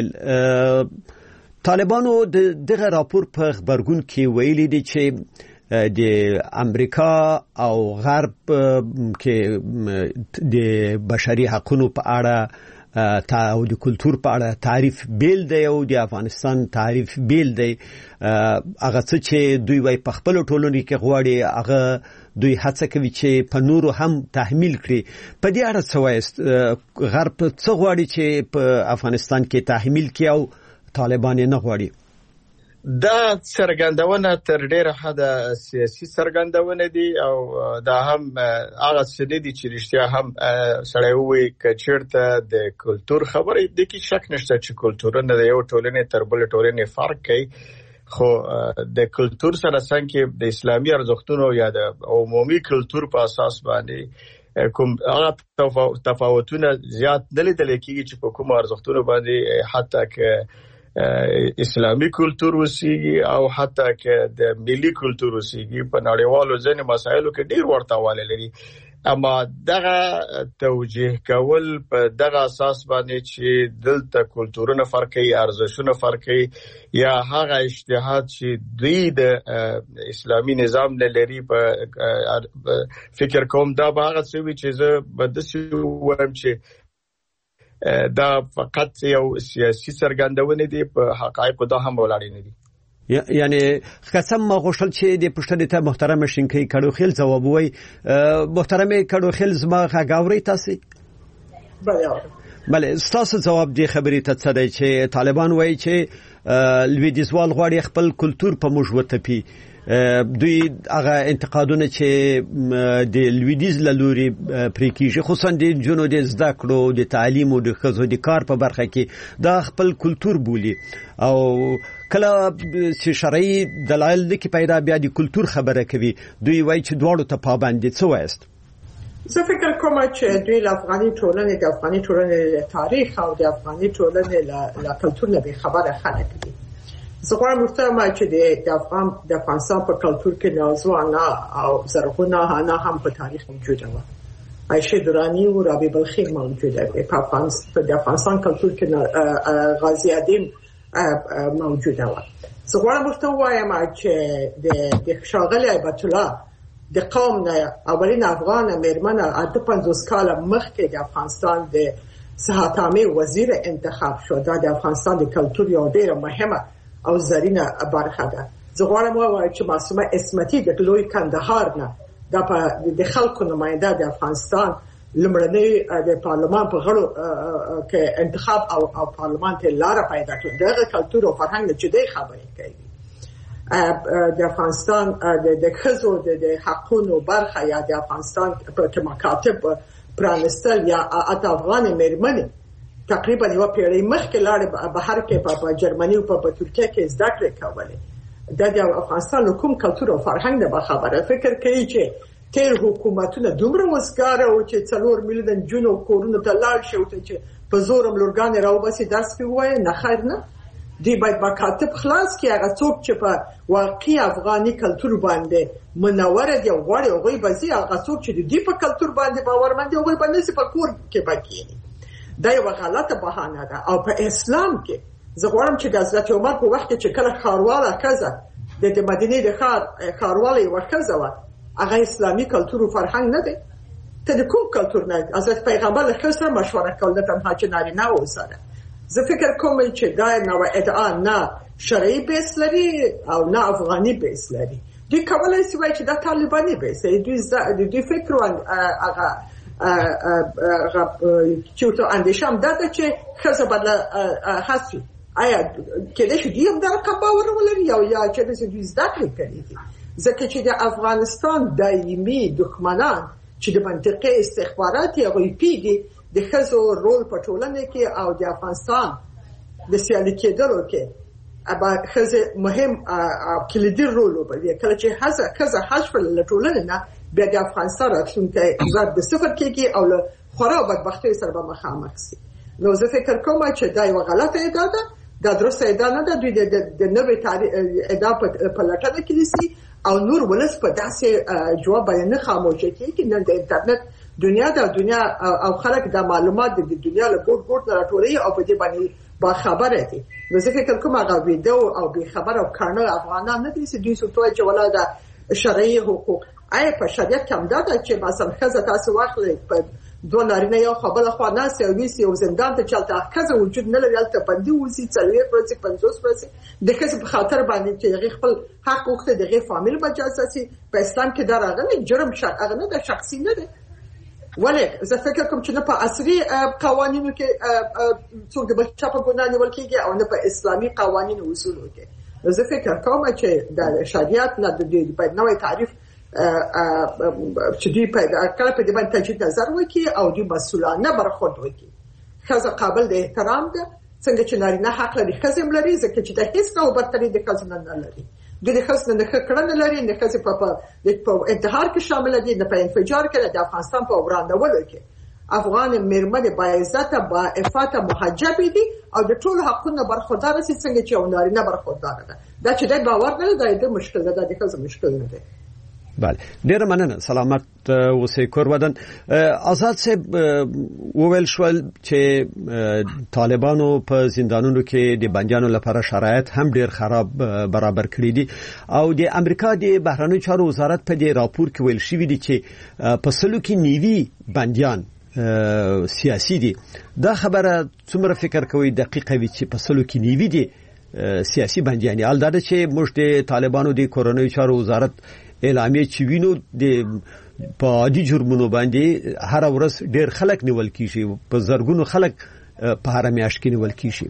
کړوخیل طالبانو دغه راپور په خبرګون کې ویلي دي چې د امریکا او غرب کې د بشري حقوقو په اړه او د کلچر په اړه تعریف بیل دی او د افغانستان تعریف بیل دی هغه څه چې دوی وايي په خپل ټولنې کې غواړي هغه دوی هڅه کوي چې په نورو هم تحمیل کړي په دې اړه څه وایي غرب څه غواړي چې په افغانستان کې تحمیل کړي او طالبان نه غواړي دا څرګندونه تر ډیره حده سیاسي څرګندونه دي او دا هم هغه څه دي چې رښتیا هم سړی وایي چې چیرته د کلچر خبرې د کې شک نشته چې کلچرونه د یو ټولنې تر بل ټولنې فرق کوي خو د کلچر سره څنګه د اسلامي ارزښتونو یا د عمومي کلچر په اساس باندې کوم هغه تفاوتونه زیات نه لیدل کېږي چې په کوم ارزښتونو باندې حتی که اسلامي کلچر وسیږي او حتی که د ملي کلچر وسیږي په نړیوالو ځینې مسایلو کې ډیر ورته والی لري اما دغه توجیه کول په دغه اساس باندې چې دلته کلچرونه فرق کوي ارزښتونه فرق کوي یا هغه اجتهاد چې دوی د اسلامي نظام نه لري په فکر کوم دا به هغه څه وي چې زه به داسې وایم چې دا فقط یو سیاسي څرګندونه دي په حقایقو دا هم ولاړ نه دي یعنی قسم ما غوښتل چې د پښتنې ته محترم شینکي کړوخیل جواب وای محترم کړوخیل زما غاوري تاسو بله تاسو جواب دی خبرې ته څه دی چې طالبان وایي چې لویدیزوال غواړي خپل کلچر په موږ وتپی دوی هغه انتقادونه چې د لویدیز لوري پرې کیږي خصوصا د جنو د زده کړو د تعلیم او د خزو د کار په برخه کې دا خپل کلچر بولی او کله چې شرعي دلایل کې پیدا بیا د کلچر خبره کوي دوی وایي چې دواړو ته پابند دي څه وایست زه فکر کوم چې دوی د افغاني ټولنې تاریخ او د افغاني ټولنې له کلچر نه خبره خلک دي زه غواړم ورته چې د افغانستان په کلچر کې نازوانه او زرغونه انا هم په تاریخ موجوده وه عایشه درانی و رابعه بلخی موجوده وه په د افغانستان کلچر کې غازی ادین موجوده وه زه غواړم ورته ووایم چې د ښاغلي هیبت الله د قوم نه اولین افغان میرمن 50 کاله مخکې د افغانستان د صحت عامه وزیر انتخاب شو دا د افغانستان د کلچر یو ډیره مهمه او زرینه برخه ده زه غواړم ووایم چې معصومه اسمتي د لوی کندهار نه د خلکو نماینده د افغانستان لمړنۍ د پارلمان په غړو کې انتخاب او پارلمان ته لار پیدا کړ. دغه کلتور او فرهنګ چې د خبرې کوي د افغانستان د ښځو د حقونو برخه یا د افغانستان په مکاتب پرانستل یا افغان میرمنې تقریبا یو پیړۍ مخکې لاړې بهر کې په جرمني او په ترکیه کې زده کړې کولې. د افغانستان کوم کلتور او فرهنګ د خبره فکر کوي چې تیر حکومتونه دومره وسګاره او چې 4 میلیون جنو کورونه ته لاړ شي او چې په زورم لورګان راوبسي درس پیوي نه خیر نه دی باید مکاتب خلاص کی هغه څوک چې په واقعي افغاني کلتور باندې منور دی او غواړي هغه بزي هغه څوک چې دی په کلتور باندې باورمند دی هغه باندې په کور کې پکېني. دا یو غلطه بهانه ده. او په اسلام کې زه غواړم چې د حضرت عمر په وخت کې کله خارواله کزه د مدینه د خارواله یو کزه و هغه اسلامي کلتور او فرهنګ نه دی. ته د کوم کلتور نه حضرت پیغمبر له سره مشوره کول د تنها چې نارینه و سره. زه فکر کوم چې دا نو ادعا نه شرعي بیس لري او نه افغاني بیس لري. دوی کولای شي چې دا طالباني بیس دی. دوی فکر هغه چې ته اندیشم دا چې خزه بدل حسي آیا کله چې دی هم دا کباور ولري یا چې د زده کړې کوي. ځکه چې د افغانستان دایمي دښمنان چې د منطقې استخباراتي هغوی پیږي د ښځو رول په ټولنه کې او د افغانستان د سیالي کېدلو کې ابا ښځې مهم کلیدي رول لوبوي. کله چې ښځه حذف له ټولنې نه بیا د افغانستان راتلونکی ضرب د صفر کېږي او له خورا بدبختۍ سره به مخامخ شي. نو زه فکر کوم چې دا یو غلطه ادعا ده. دا درسته ادعا نه ده. دوی د نوې ادعا په لټه کې دي او نور ولس په داسې جواب باندې نه خاموشه کېږي. نن د انټرنیټ دنیا او خلک د معلومات د دنیا له ګوټ نه راټولوي او په دې باندې با خبره دي. نو زه فکر کوم هغه ویډیو او به خبر او کارنل افغانان نه دي چې دوی سوتوي چې ولا د شرعي حقوق آیا په شریعت کې هم دا ده چې مثلا ښځه تاسو واخلئ په دوه نارینه یو خبره خوا ناست او ویسي او زندان ته چلته ښځه وجود نه لري هلته بندي اوسي 40 ورځې 50 ورځې د ښځې په خاطر باندې چې هغې خپل حق وغوښته د هغې فامیل مجازات شي. په اسلام کې دا راغلی جرم هغه نه ده شخصي نه ده. ولې زه فکر کوم چې نه په عصري قوانینو کې څوک د بل چا په ګناه نیول کېږي او نه په اسلامي قوانینو اصولو کې. زه فکر کوم چې د شریعت نه د باید نوی تعریف چې دوی کله په دې باندې تجدید نظر وکړي او دوی مسؤلانه برخورد وکړي. ښځه قابل د احترام ده څنګه چې نارینه حق لري ښځې هم لري ځکه چې د هېڅ ډول برتري د ښځو نه لري. دوی د ښځو نه ښه کړنه لري د ښځې په انتحار کې شامله دي نه په انفجار کې د افغانستان په ورانولو کې. افغان میرمنې باعزته باعفته محجبې دي او د ټولو حقونو برخوردار شي څنګه چې یو نارینه برخوردار ده. دا چې د باور نه لري د مشکل ده د ښځو مشکل نه دی. بله ډیره مننه. سلامت اوسئ کور ودان. آزاد صاحب وویل شول چې طالبانو په زندانونو کې د بندیانو لپاره شرایط هم ډیر خراب برابر کړی دي او د امریکا د بهرنیو چارو وزارت په دې راپور کې ویل شوی دی چې په سلو کې نیوي بندیان سیاسي دي. دا خبره څومره فکر کوي دقیقه وي چې په سلو کې نیوي دي سیاسي بندیان؟ البته چې موږ د طالبانو د کورنیو چارو وزارت اعلامیه چې وینو د په عادي جرمونو باندې هر ورځ ډیر خلک نیول کیږي په زرګونو خلک په هر میاشت کې نیول کیږي.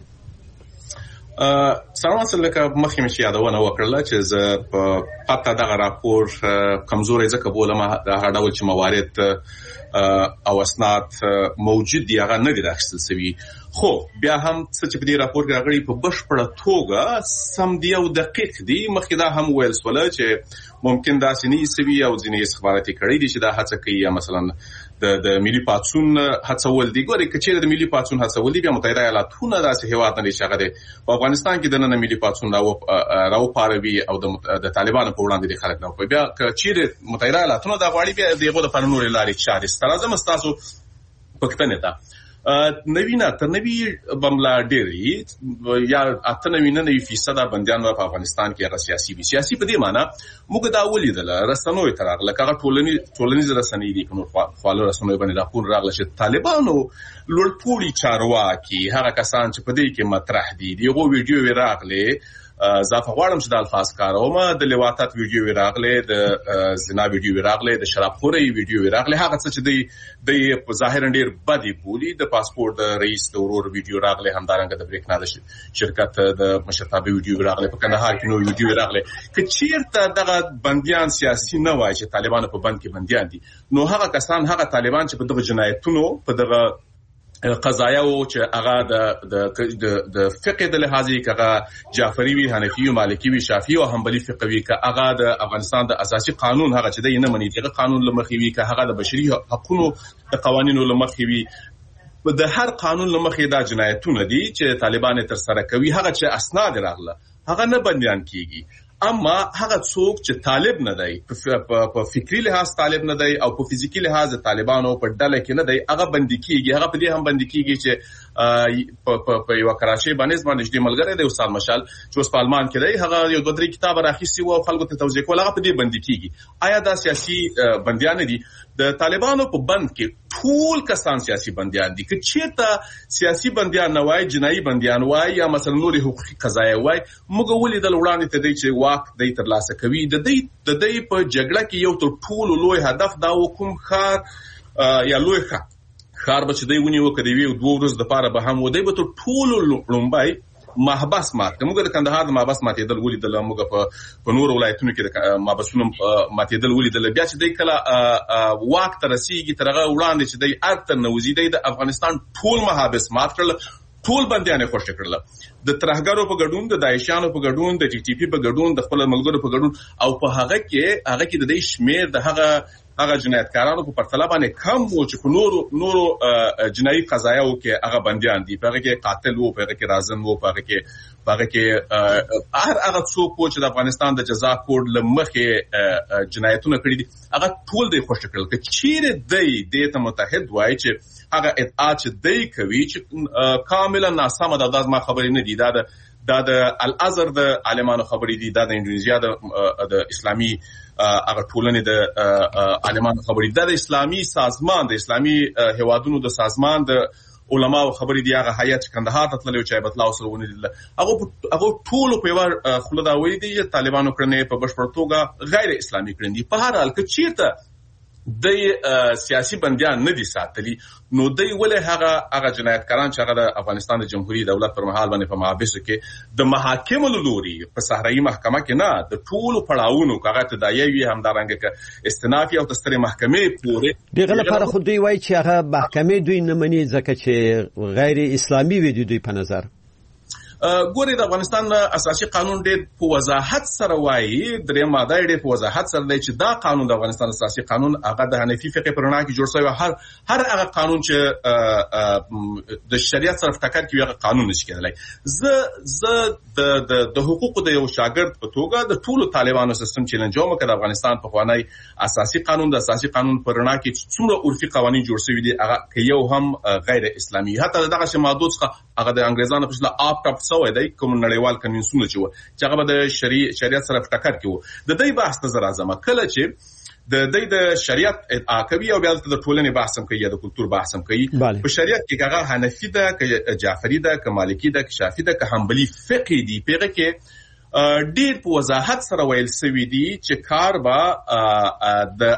سلام لکه مخکې مې یادونه وکړله چې زه په پته دغه راپور کمزوري ځکه بولم هغه ډول چې موارد او اسناد موجود دي هغه نه دي راخستل شوي. خو بیا هم څه چې په دې راپور کې راغلي په بشپړه توګه سم دی او دقیق دي. مخکې دا هم ویل شول چې ممکن دا سني سوي او ځینې استخباراتي کړي دي چې دا هڅه کوي یا مثلا د ملي پاتسون هڅول دي. ګوري کچې د ملي پاتسون هڅول دي بیا متحده ایالاتونه داسې هیواد نه شغله دي په افغانستان کې د نن ملي پاتسون راو پاروي او د طالبانو په وړاندې د خلک نه په بیا کچې متحده ایالاتونه دا غواړي بیا دغه د فنور لارې چارې ستاسو مستاسو پښتنه ده نوینا تر نوی بملا ډېری یا 98% بندیان په افغانستان کې هغه سیاسي وي. سیاسي په دې معنی موږ دا ولیدل رسنوي تر هغه لکه ټولنیز رسنۍ دي په نور خپل رسنوي باندې راپور راغله چې طالبانو لوړپوړي چارواکي هغه کسان چې په دې کې مطرح دي دغه ویډیو راغله اضافه غواړم چې د الفاظ کاروم د لواطت ویډیو راغله د زنا ویډیو راغله د شرابخوري ویډیو راغله هغه څه چې د ظاهرا ډیر بدی بولی د پاسپورت د رئیس د ورور ویډیو راغله همدارنګه د بریښنا د شرکت د مشرتابه ویډیو راغله په کندهار کې نو ویډیو راغله چې چیرته دغه بنديان سیاسي نه وای چې طالبان په بند کې بنديان دي نو هغه کسان هغه طالبان چې په دغه جنایتونو په دغه قضایا او چې هغه د فقه د لحاظي کغه جعفری وی حنفی او مالکی وی شافعی او حنبلی فقه وی که هغه د افغانستان د اساسي قانون هغه چې د نه مني دغه قانون لمخې وی که هغه د بشري حقوقو د قوانینو لمخې وی د هر قانون لمخې دا جنایتونه دي چې طالبان تر سره کوي هغه چې اسناد راغله هغه نه بنديان کیږي اما هغه څوک چې طالب نه دی په فکری لحاظ طالب نه دی او په فزیکی لحاظ طالبانو په ډله کې نه دی هغه بندي کیږي هغه په دې هم بندي کیږي چې په یو کراچي باندې نږدې ملګری دی استاد مشال چې اوس په آلمان کې دی هغه یو دوه درې کتاب راخیستي او خلکو ته توضیح کول هغه په دې بندي کیږي آیا دا سیاسي بنديان دي د طالبانو په بند کې ټول کسان سیاسي بنديان دي که چیرته سیاسي بنديان نه وای جنایي بنديان وای یا مثلا نوري حقوقي قضایا وای موږ ولې د وړاندې ته دی چې واک دی تر لاسه کوي د دې په جګړه کې یو تر ټولو لوی هدف دا وکم خار یا لوی خار به چې دی ونی وکړي وي دوه ورځې د پاره به هم ودی به تر ټولو لومبای محبس مات موږ د کندهار د محبس ماتېدل ولیدل موږ په نور ولایتونو کې د محبسونو ماتېدل ولیدل بیا چې د کله واک تر رسیدي ترغه وړاندې چې د ارتر نوزي د افغانستان ټول محبس مات کړل ټول بنديان خوشی کړل د ترهګرو په ګډون د داعشانو په ګډون د ټي ټي پی په ګډون د خپل ملګرو په ګډون او په هغه کې د دې شمیر د هغه جنایتکارانو په پرتله باندې کم وو چې په نورو جنایي قضایاو کې هغه بنديان دي په هغه کې قاتل وو په هغه کې رازن وو په هغه کې هغه څوک چې د افغانستان د جزا کوډ لمخې جنایتونه کړی دي هغه ټول دی خوشی کړل چې چیرې د ته متحد وای چې هغه ادعا چې دی کوي چې کاملا ناسمه ده ما خبرې نه دي دا د الازهر د عالمانو خبرې دي دا د انډونیزیا د اسلامي هغه ټولنې د عالمانو خبرې د اسلامي سازمان د اسلامي هوادونو د سازمان د علماء خبرې دی هغه هيئت کندهار ته تللی چې بیت الله سره ونیدل هغه ټول په یو خلدا وې دي چې طالبانو کړنې په بشپړ توګه غیر اسلامي کړندي په هر حال کې چیرته د سیاسي بنديان نه دي ساتلي نو دوی ولې هغه جنایتکاران چې هغه د افغانستان د جمهوریت دولت پر مهال باندې په محابسو کې د محاکمو لوري په صحرایي محکمه کې نه د ټولو پړاوونو هغه تداوی همدارنګه کې استنافي او تستری محکمې پورې دغه لپاره خو دوی وایي چې هغه محکمې دوی نه مني ځکه چې غیر اسلامي وي دوی په نظر ګوري د افغانستان اساسي قانون ډېر په وضاحت سره وایي درې ماده ډېر په وضاحت سره دی چې دا قانون د افغانستان اساسي قانون هغه د حنفي فقه پر بنا کې جوړ شوی هر هغه قانون چې د شریعت سره ټکر کوي هغه قانون نشي کېدلی زه د حقوقو د یو شاګرد په توګه د ټولو طالبانو سیستم چیلنجوم کړ افغانستان په خوانی اساسي قانون د اساسي قانون پر بنا کې څومره عرفي قوانين جوړ شوی دي هغه یو هم غیر اسلامي حتی دغه شمادوس هغه د انګريزانو په شله آپ سوی دی کوم نړیوال کنوینسیون چې هغه د شریعت سره ټکر کوي د دې بحث نظر اعظم کله چې د شریعت ادعا کوي او بیا د ټولنې بحث هم کوي یا د کلچر بحث هم کوي په شریعت کې هغه حنفي ده که جعفری ده که مالکی ده که شافعي ده که حنبلی فقه دي پیغه کې ډیر په وضاحت سره ویل سوي دي چې کار با د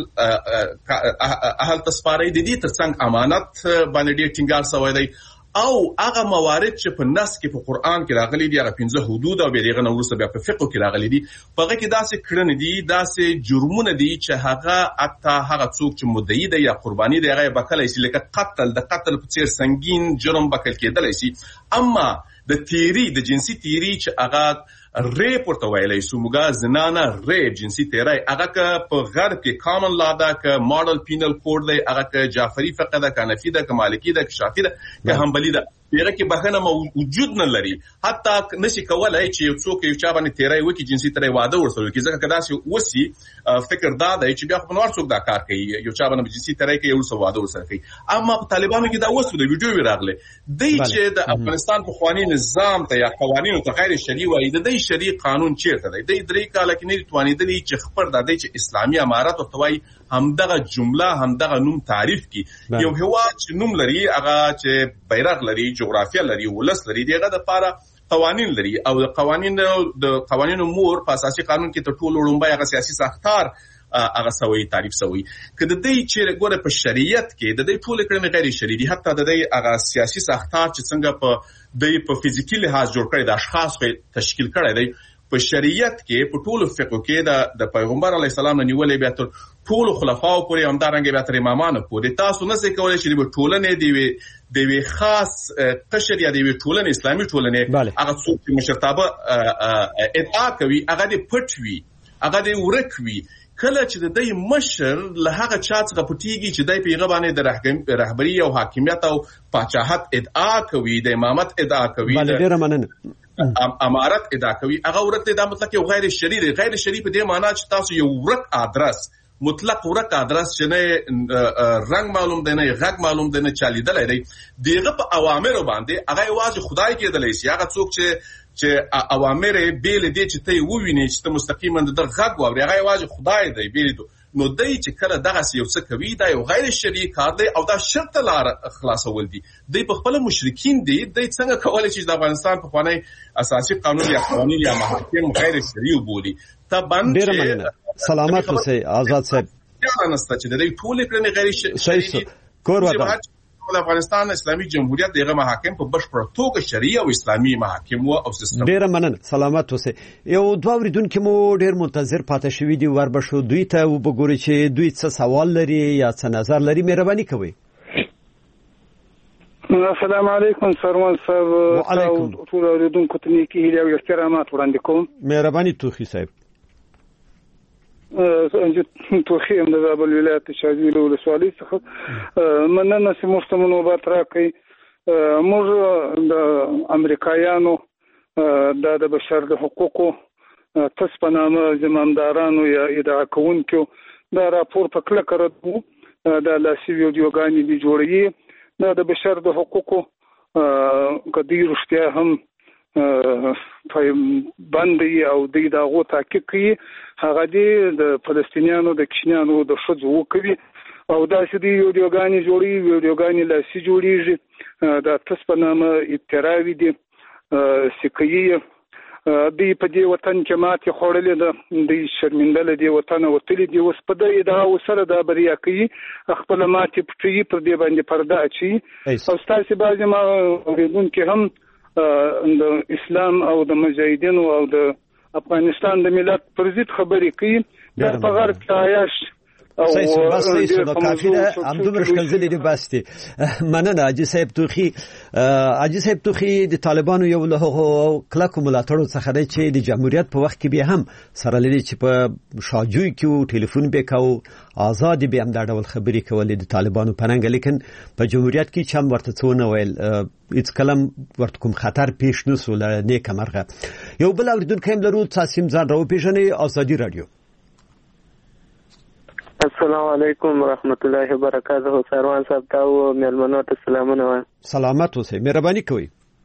اهل تسپاري دي ترڅنګ امانت باندې ډیر ټینګار سوی دی او هغه موارد چې په نص کې په قران کې راغلي دي هغه 15 حدود او بیرغه نورسته بیا په فقه کې راغلي دي په هغه کې داسې کړنې دي داسې جرمونه دي چې هغه حتی هغه څوک چې مدعي دی یا قرباني دی هغه بکلای شي لکه قتل په څیر سنگین جرم بکل کېدلی شي اما د تیری د جنسي تیری چې هغه ریپ ورته ویلای سو موږ زنانه ریپ جنسي تیری هغه په غرب کې کامن لا ده که ماډل پینل کوډ دی هغه که جعفری فقه ده که حنفي ده که مالکی ده که شافعي ده که حنبلی ده پیغه کې بخنه موجود نه لري حتی نشي کولای چې یو څوک یو چا باندې تیری وکي جنسي تیری واده ورسره وکي ځکه کدا چې وسی فکر دا دی چې بیا خو نور څوک دا کار کوي یو چا باندې جنسي تیری کوي ورسره واده ورسره کوي اما په طالبانو کې دا وسو د ویډیو راغله دی چې د افغانستان په قوانين نظام ته یا قوانینو ته غیر شرعي وایي د دې شرعي قانون چیرته دی د درې کال کې نه توانیدلی چې خبر د چې اسلامي امارات او توای همدغه جمله همدغه نوم تعریف کی یو هوا چې نوم لري هغه چې بیرغ لري جغرافیه لري ولس لري دغه د لپاره قوانين لري او د قوانینو مور په اساسي قانون کې تر ټولو لومړی هغه سیاسي ساختار هغه سوي تعریف سوي کله د دې چې ګوره په شریعت کې د دې ټول کړنې غیر شرعي دي حتی د دې هغه سیاسي ساختار چې څنګه په فزیکي لحاظ جوړ کړی د اشخاص په تشکیل کړی دی په شریعت کې په ټولو فقه کې د پیغمبر علی السلام نیولې بیا تر ټولو خلفاو پورې همدارنګه بیا تر امامانو پورې تاسو نه څه کولای شئ د ټولنې دی خاص قشر یا دی ټولنې اسلامي ټولنې هغه څوک چې مشرتابه ادعا کوي هغه دی پټ وي هغه دی ورک وي کله چې د دې مشر له هغه چا څخه پټیږي چې دای پیغه باندې د رهبری او حاکمیت او پاچاهت ادعا کوي د امامت ادعا کوي امارت ادعا کوي هغه ورته د مطلق یو غیر شرعي په دې معنی چې تاسو یو ورک ادرس مطلق ورک ادرس چې نه رنگ معلوم دی نه غږ معلوم دی نه چالیدل دی دغه په اوامر باندې هغه واځي خدای کېدلی شي هغه څوک چې اوامر بیل دي چې ته وویني چې ته مستقیما د غږ واوري هغه واځي خدای دی بیل نو دای چې کله دغه یو څه کوي دا یو غیر شرعي کار دی او دا شرط لار خلاصول دي د خپل مشرکین دي د څنګه کولای شي د افغانستان په خوانی اساسي قانون یا قوانین یا محاکم غیر شرعي وبولي تبان سلامات اوسئ آزاد صاحب دا نسته چې د دې ټول کړنې غیر شرعي کور وطن د افغانستان اسلامي جمهوریت دغه محاکم په بشپړ توګه شرعي او اسلامي محاکم او سیستم ډیر مننه سلامات اوسئ یو دوه ورډونکو مو ډیر منتظر پاتې شوی دی وربشو دوی ته وګورئ چې دوی څه سوال لري یا څه نظر لري مهرباني کوئ السلام علیکم سروان صاحب وعلیکم ټول ورډونکو ته نیکی او احترامات وړاندې کوم مهرباني توخی صاحب توخی هم د زابل ولایت شاذیل ولسوالۍ څخه مننه چې موږ نوبت راکړئ موږ د امریکایانو د بشر د حقوقو تاسو په نامه زمامدارانو یا ادعا کوونکو دا راپور په کلکه ردو د لاسي ویډیوګانې دی جوړوي د بشر د حقوقو کدی رښتیا هم باندې او د دغه تحقیق کوي هغه د فلسطینیانو د کشنیانو د شذو کوي او دا چې دی ویډیوګانې ویډیوګانې لاسي جوړیږي د تاسو په نامه ابتراوی دي سکیه دی په دې وطن کې ماته خورلې د شرمندل دی وطن وتلی دی اوس په دې ادعا وسره د بریا کوي خپل ماته پټي پر دې باندې پرده اچي او تاسو باندې ما ورېدون کې هم د اسلام او د مجاهدینو او د افغانستان د ملت پر ضد خبرې کوي د غرب عیاش او بس نو کافی ده همدومره ښکنځلې دي بس دي مننه حاجي صاحب توخی د طالبانو یو له کلکو ملاتړو څخه دی چې د جمهوریت په وخت کې به هم سره لري چې په شاجوی کې ټلیفون به کاو آزادي به هم دا ډول خبرې کولې د طالبانو پرنګ لیکن په جمهوریت کې چم ورته څونه ویل هیڅ کلم ورته کوم خطر پیښ نسو نیک مرغه یو بل اوریدونکو هم لرو تاسو ځان راو پیژنې آزادي رادیو السلام علیکم ورحمت الله وبرکاته سروان صاحب تاسو مېلمنو ته سلامونه سلامات اوسئ مهرباني کوئ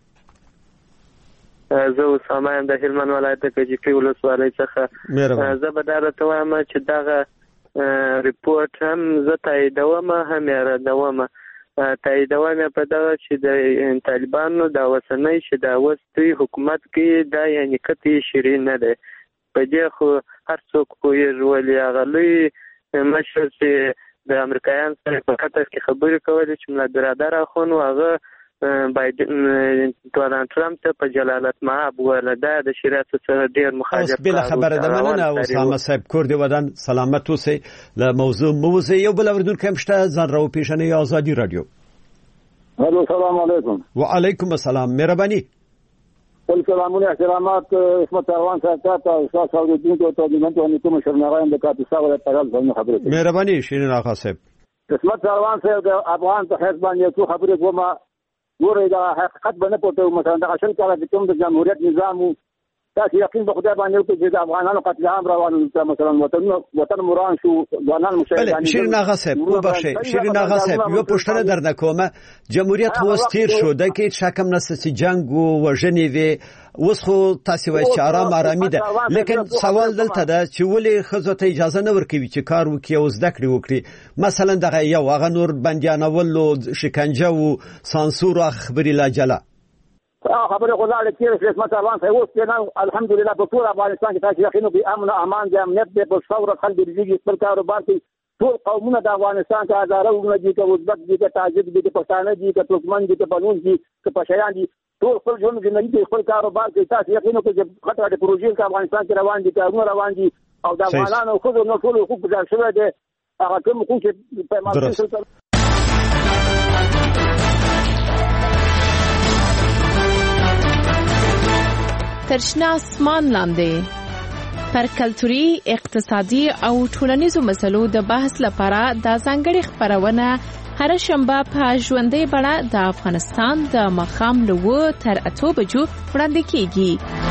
زه اسامه یم د هلمند ولایت کجکی ولسوالۍ څخه زه به دا راته وایم چې دغه ریپورت هم زه تاییدوم هم یې ردوم تاییدوم په دغه چې د طالبانو د اوسنۍ چې د اوس دوی حکومت کې دا یعنې قطعي شرعي نه دی په دې خو هر څوک پوهېږي ولې هغه لوی مشر چې د امریکایانو سره په قطر کې خبرې کولې چې ملا برادر اخوند هغه بایدن ډونالد ټرمپ ته په جلالت مآب ویل دا د شریعت سره ډېر مخالف اوس بل خبره ده مننه اسامه صاحب کور دی ودان سلامت اوسئ له موضوع یو بل اوریدونکو هم شته ځان راو پیژنې آزادي رادیو الو السلام علیکم وعلیکم السلام مهرباني ټول سلامونه احترامات اسمت سروان صاحب ته تاسو اوریدونکو ته د منځو کوم شرناغان د کاپیسا ولایت په خبره کوي مهرباني شیرین آقا صاحب اسمت سروان صاحب د افغان په حساب باندې څو خبرې کومه ګورې دا حقیقت باندې پټو مثلا د شل کاله د کوم د جمهوریت نظام تاسو یقین په خدای باندې چې د افغانانو قتل عام روان مثلا وطن مران شو ځوانان مشاهدان شیرین آقا صاحب وبخښئ شیرین آقا صاحب یو پوښتنه درنه کومه جمهوریت خو تیر شو د کې شکم نسته چې جنگ او وژنې وي اوس خو تاسو وایي چې آرامي ده لیکن سوال دلته ده چې ولې ښځو ته اجازه نه ورکوي چې کار وکړي او زده کړې وکړي مثلا دغه یو هغه نور بندیانول او شکنجه او سانسور او خبرې لا جلا خبره خدای کې خدمت روان ته اوس نه الحمدلله په ټول افغانستان کې تاسو یقینو به امن او امان دي امنیت به په ثوره خلک دي خپل کاروبار کوي ټول قومونه د افغانستان کې هزارونه دي چې ازبک دي چې تاجک دي چې پښتانه دي چې ترکمن دي چې بلوچ دي چې پښتیان دي ټول خپل ژوند کې خپل کاروبار کوي تاسو یقینو کې چې خطر د پروژې په افغانستان کې روان دي کارونه روان دي او د افغانانو خو نو ټول حقوق ځای شوی دي هغه کوم حقوق چې په ماده ترشنا اسمان لاندې پر کلتوري اقتصادي او ټولنیزو مسلو د بحث لپاره د ځانګړي خبرونه هر شنبه په ژوندۍ بڼه د افغانستان د ماښام له 9 تر 8 بجو وړاندې کیږي.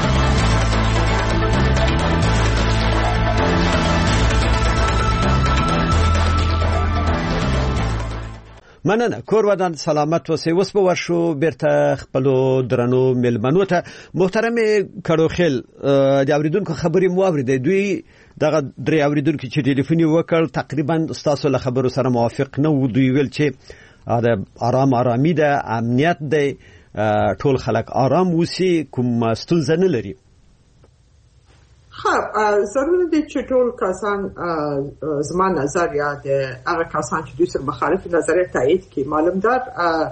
مننه. کور ودان سلامت اوسئ. اوس به ورشو بیرته خپلو درنو مېلمنو ته. محترم کړوخیل د اوریدونکو خبرې مو اورېدې. دوی دغه درې اوریدونکو چې ټلیفون وکړ تقریبا ستاسو له خبرو سره موافق نه وو. دوی ویل چې د آرامي ده، امنیت ده، ټول خلک آرام وسی، کوم ستونزه نه لري. ضروري دي چې ټول کسان زما نظر یا د هغه کسان چې دوی سره مخالف نظریه تایید کړي معلومدار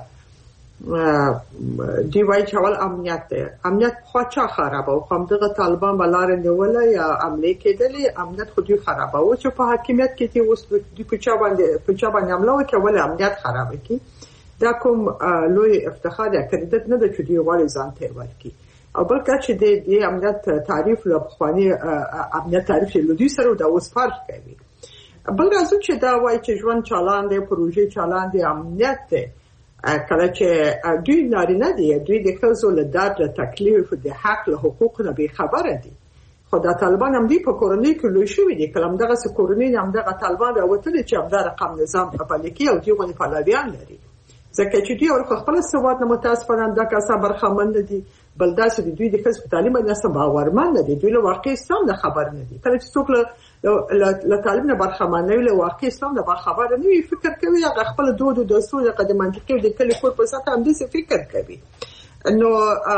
دی وایي چې اول امنیت دی. امنیت خو چا خرابه او هم دغه طالبان بلار نیول یا عمله کېدلې امنیت خو دوی خرابه او چې په حاکمیت کې دي اوس دوی په چا باندې عمله وکړي ول امنیت خرابه کی. دا کوم لوی افتخار یا کردت نه ده چې دوی غواړي ځان ته ورکړي او بلکې چې د امنیت تعریف له خواني امنیت تعریف له دوی سره د اوس فرق کوي. بل راځي چې دا وایي چې ژوند چالان دی، پروژې چالان دی، امنیت دی. کله چې دوی نارینه دي، دوی د ښځو له درد، تکلیف، د حق له حقوق نه بې خبره دي. خو دا طالبان هم دوی په کورنۍ کې لوی شوي دي. کله همدغسې کورنۍ همدغه طالبان راوتلي چې همدا رقم نظام پلي کوي او دوی غوندې پلویان لري. ځکه چې دوی ورکو خپل سواد نه متاسفانه دا کسان برخمن نه دي. بل داسې دوی د ښځو په تعلیم باندې اصلا باورمن نه دي. دوی له واقع اسلام نه خبر نه دي. کله چې څوک له تعلیم نه برخمن نه وي، له واقع اسلام نه باخبره نه وي، فکر کوي هغه خپل دود او دستور د منطقي او د کلي کور په سطح همداسې فکر کوي. نو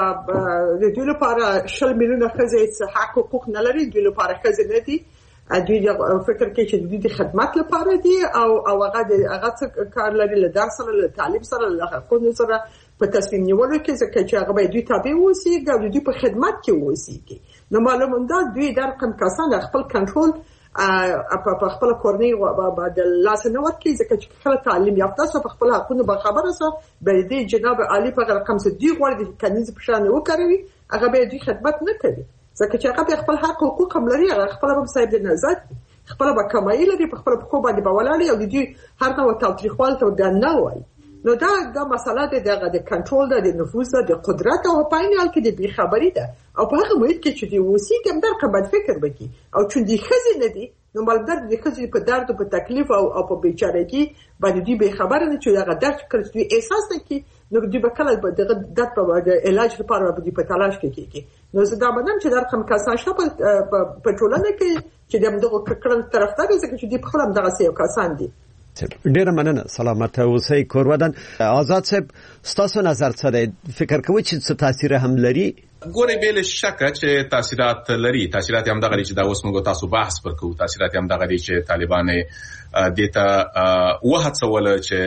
د دوی لپاره 10 میلیونه ښځې حق حقوق نه لري. دوی لپاره ښځې نه دي. دوی فکر کوي چې دوی د خدمت لپاره دي او هغه څه کار لري له درس سره، له تعلیم سره، له حقوقو سره په تصمیم نیولو کې، ځکه چې هغه باید دوی تابع واوسي او دوی په خدمت کې واوسي. نو معلومه ده دوی در کوم کسان خپل کنټرول په خپل کورنۍ د لاس نه ورکړي، ځکه چې خپل تعلیم یافته سو په خپل حقوقو به خبره سو به دې جناب عالی په رقم څه دی غوړي د کنيز په شان وکړي، هغه به دوی خدمت نه کوي. ځکه چې هغه خپل حق حقوق هم لري، هغه خپل به صاحب د نظر خپل به کمایي لري، په خپل حقوق باندې بولاړي او دوی هر نوع تاریخوال ته د نه وای. نو دا مسله د کنټرول د نفوذ د قدرت او په عین حال کې د بی خبري ده او په هغه محیط کې چې دی وسی کوم در قبل فکر وکي او چې دی خزي نه دي نو مالدار د خزي په درد او په تکلیف او په بیچارهګي باندې دی بی خبره نه چې هغه درد کړی احساس نه کی نو دی به کله دغه د علاج لپاره به دی په تلاش کې کیږي. نو زه دا باندې چې در کوم کسان شپه په ټولنه کې چې دغه کړن طرفدار ځکه چې دی په خپل دغه سیو کسان دي. ډیره مننه. سلامت اوسئ. کور ودان. آزاد صاحب ستاسو نظر څه دی؟ فکر کوئ چې څه تاثیر هم لري؟ ګورې بل شک چې تاثیرات لري. تاثیرات هم دغه چې دا اوس موږ تاسو بحث وکړو. تاثیرات هم دغه چې طالبان دیتا وهڅول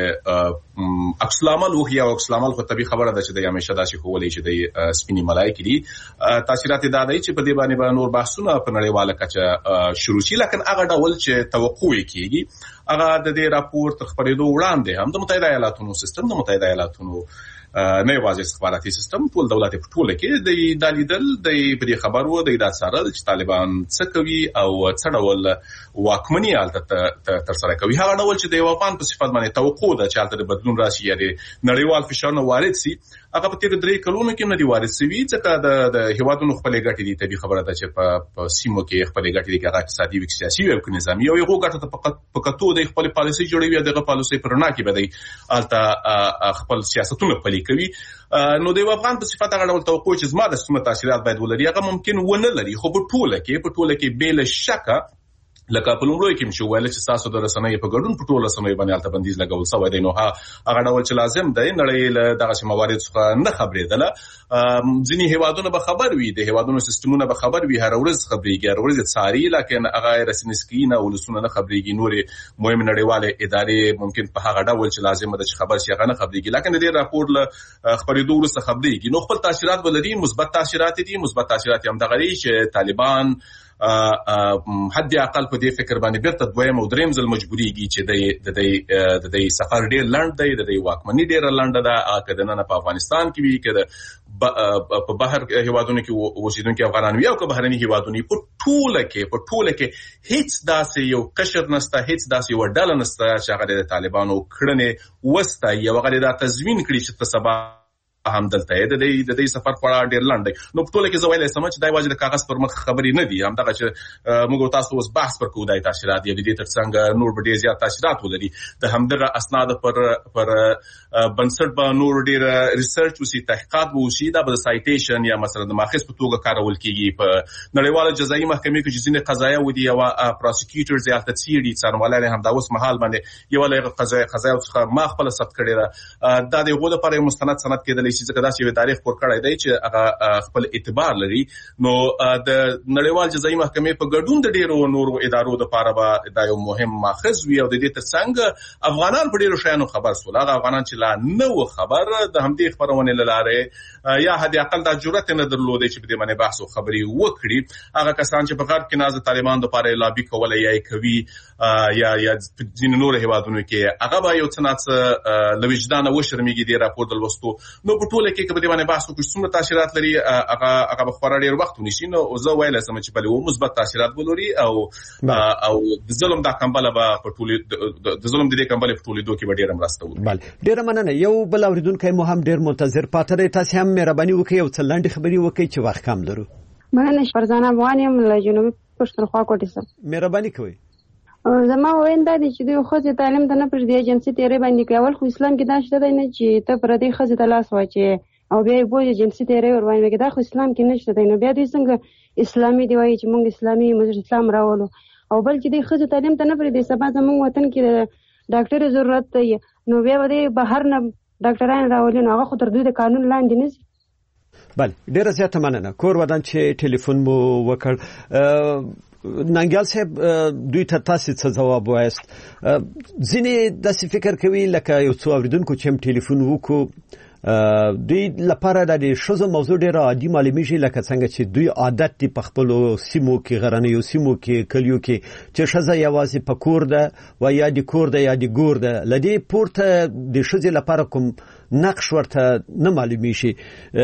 چې عکس العمل وهي او عکس العمل خو طبيعي خبره ده چې د همیشه داسې خولې چې د سپینی ملایکی دي. تاثیرات دا دی چې په دې باندې نور بحثونه په نړیواله کچه شروع شي، لکه هغه ډول چې توقع کیږي هغه د دې راپور تر خبرېدو وړاندې هم د متحده ایالاتونو سیستم، د متحده ایالاتونو نه یوازې استخباراتي سیستم، ټول دولت په ټوله کې د دلیدل د په خبرو د سره چې طالبان څه کوي او څه ډول واکمنۍ حالت تر سره کوي. هغه ډول چې د یو افغان په صفت باندې توقع ده چې حالت بدلون راشي یا د نړیوال فشار نه وارد شي، هغه په تیر 3 کلونو کې نه دی وارد شوی. ځکه د هیوادونو خپل ګټې دي. طبيعي خبره ده چې په سیمو کې خپل ګټې دي، هغه اقتصادي او سیاسي او نظامی او یو ګټه په کتو د خپل پالیسي جوړوي، دغه پالیسي پرنا کې به دی الته خپل سیاستونه پلي کوي. نو د افغان په صفت هغه ډول توقع چې زما د څه تاثیرات باید ولري هغه ممکن ونه لري. خو په ټوله کې بل شک لکه په لومړی کې چې ویل چې تاسو د رسنۍ په ګډون په ټولو رسنۍ باندې البته بندیز لګول شوی دی، نو هغه ډول چې لازم دی نړۍ له دغه موارد څخه نه خبرېدله. ځینې هیوادونه به خبر وي، د هیوادونو سیستمونه به خبر وي، هر ورځ خبرېږي، هر ورځ څاري، لکن هغه رسنۍ نه ولسونه نه خبرېږي، نورې مهمې نړیوالې ادارې ممکن په هغه ډول چې لازم ده چې خبر شي هغه نه خبرېږي، لکن د دې راپور له خبرېدو وروسته خبرېږي. نو خپل تاثیرات ولري، مثبت تاثیرات دي، مثبت تاثیرات هم دغه لري چې طالبان حد اقل په دې فکر باندې بیرته دویم او دریم ځل مجبورېږي چې د سفر ډېر لنډ دی، د واکمنۍ ډېره لنډه ده، که دننه په افغانستان کې وي، که په بهر هیوادونو کې اوسېدونکي افغانان وي او که بهرني هیوادونه، په ټوله کې هیڅ داسې یو قشر نشته، هیڅ داسې یوه ډله نشته چې هغه د طالبانو کړنې وستایي او هغه دا تضمین کړي چې ته سبا هم دلته د دې سفر خورا ډېر لنډ دی. نو په ټوله کې زه ویلی سم چې دا یوازې د کاغذ پر مخ خبرې نه دي، همدغه چې موږ تاسو اوس بحث پر کوو دا تاثیرات دي، د دې تر څنګ نور به ډېر زیات تاثیرات ولري. د همدغه اسنادو پر بنسټ به نور ډېر ریسرچ وشي، تحقیقات به وشي، دا به د سایټیشن یا مثلا د ماخذ په توګه کارول کېږي. په نړیواله جزایي محکمې کې چې ځینې قضایه ودي او پروسیکیوټرز یا هلته څېړي، څارنوالان هم دا اوس مهال باندې یوه له قضایو څخه ما خپله ثبت کړې ده، دا د هغو لپاره یو مستند سند کېدلی شي ځکه داسې یو تاریخ پور کړی دی چې هغه خپل اعتبار لري. نو د نړیوال جزایي محکمې په ګډون د ډېرو نورو ادارو دپاره به دا یو مهم ماخذ وي او د دې تر څنګ افغانان په ډېرو شیانو خبر شول. هغه افغانان چې لا نه و خبر، د همدې خپرونې له لارې یا حد اقل دا جرأت نه درلودی چې په دې باندې بحث او خبرې وکړي. هغه کسان چې په غرب کې ناز طالبان دپاره لابي کولی یا یې کوي یا ځینې نورو هیوادونو کې، هغه به یو څه ناڅه له وجدانه وشرمېږي دې راپور د لوستو. نو په ټوله کې که په دې باندې بحث وکړو څومره تاثیرات لري، هغه به خورا ډېر وخت ونیسي. نو زه ویلی سم چې بلې مثبت تاثیرات به لري او د ظلم دا کمبله به په د ظلم د دې کمبلې په ټولېدو کې به ډېره مرسته وکړي. بله، ډېره مننه. یو بل اورېدونکی مو هم ډېر منتظر پاتې دی، تاسې هم مهرباني وکړئ یو څه لنډې خبرې وکړئ چې وخت کم لرو. مننه. فرزانه افغان یم له جنوبي پښتونخوا کوټې څخه. مهرباني کوئ. زما وینا دا دی چې دوی ښځې تعلیم ته نه پرېږدي، جنسي تیری باندې کوي. اول خو اسلام کې دا شته دی نه چې ته پردۍ ښځې ته لاس واچوې او بیا یې بولې جنسي تیری ورباندې وکړي، دا خو اسلام کې نشته دی. نو بیا دوی څنګه اسلامي دی وایي چې موږ اسلامي اسلام راولو، او بل چې دوی ښځو تعلیم ته نه پرېږدي، سبا زموږ وطن کې د ډاکټرې ضرورت دی، نو بیا به دوی بهر نه ډاکټران راولي، نو هغه خو تر دوی د قانون لاندې نه ځي. بله، ډېره زیاته مننه. کور ودان چې ټلیفون مو وکړ. ننګیال صاحب، دوی ته تاسې څه ځواب وایست؟ ځینې داسې فکر کوي لکه یو څو اورېدونکو چې هم ټلیفون وکړو، دوی لپاره د ښځو موضوع ډېره عادي معلومیږي، لکه څنګه چې دوی عادت دي په خپلو سیمو کې، غرنیو سیمو کې، کلیو کې، چې ښځه یوازې په کور ده و یا د کور ده یا د ګور ده. له دې پورته د ښځې لپاره کوم نقش ورته نه معلومیږي.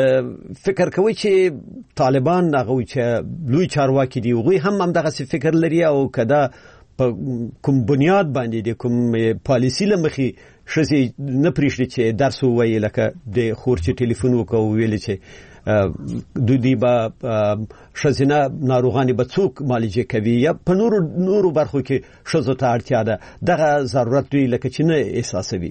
فکر کوي چې طالبان هغوی چې لوی چارواکي دي هغوی هم همدغسې فکر لري او که دا په کوم بنیاد باندې د کوم پالیسي له مخې ښځې نه پرېږدي چې درس ووایي، لکه د خور چې ټلیفون وکړه وویلې چې دوی به ښځینه ناروغانې به څوک معالجې کوي یا په نورو برخو کې ښځو ته اړتیا ده، دغه ضرورت دوی لکه چې نه احساسوي.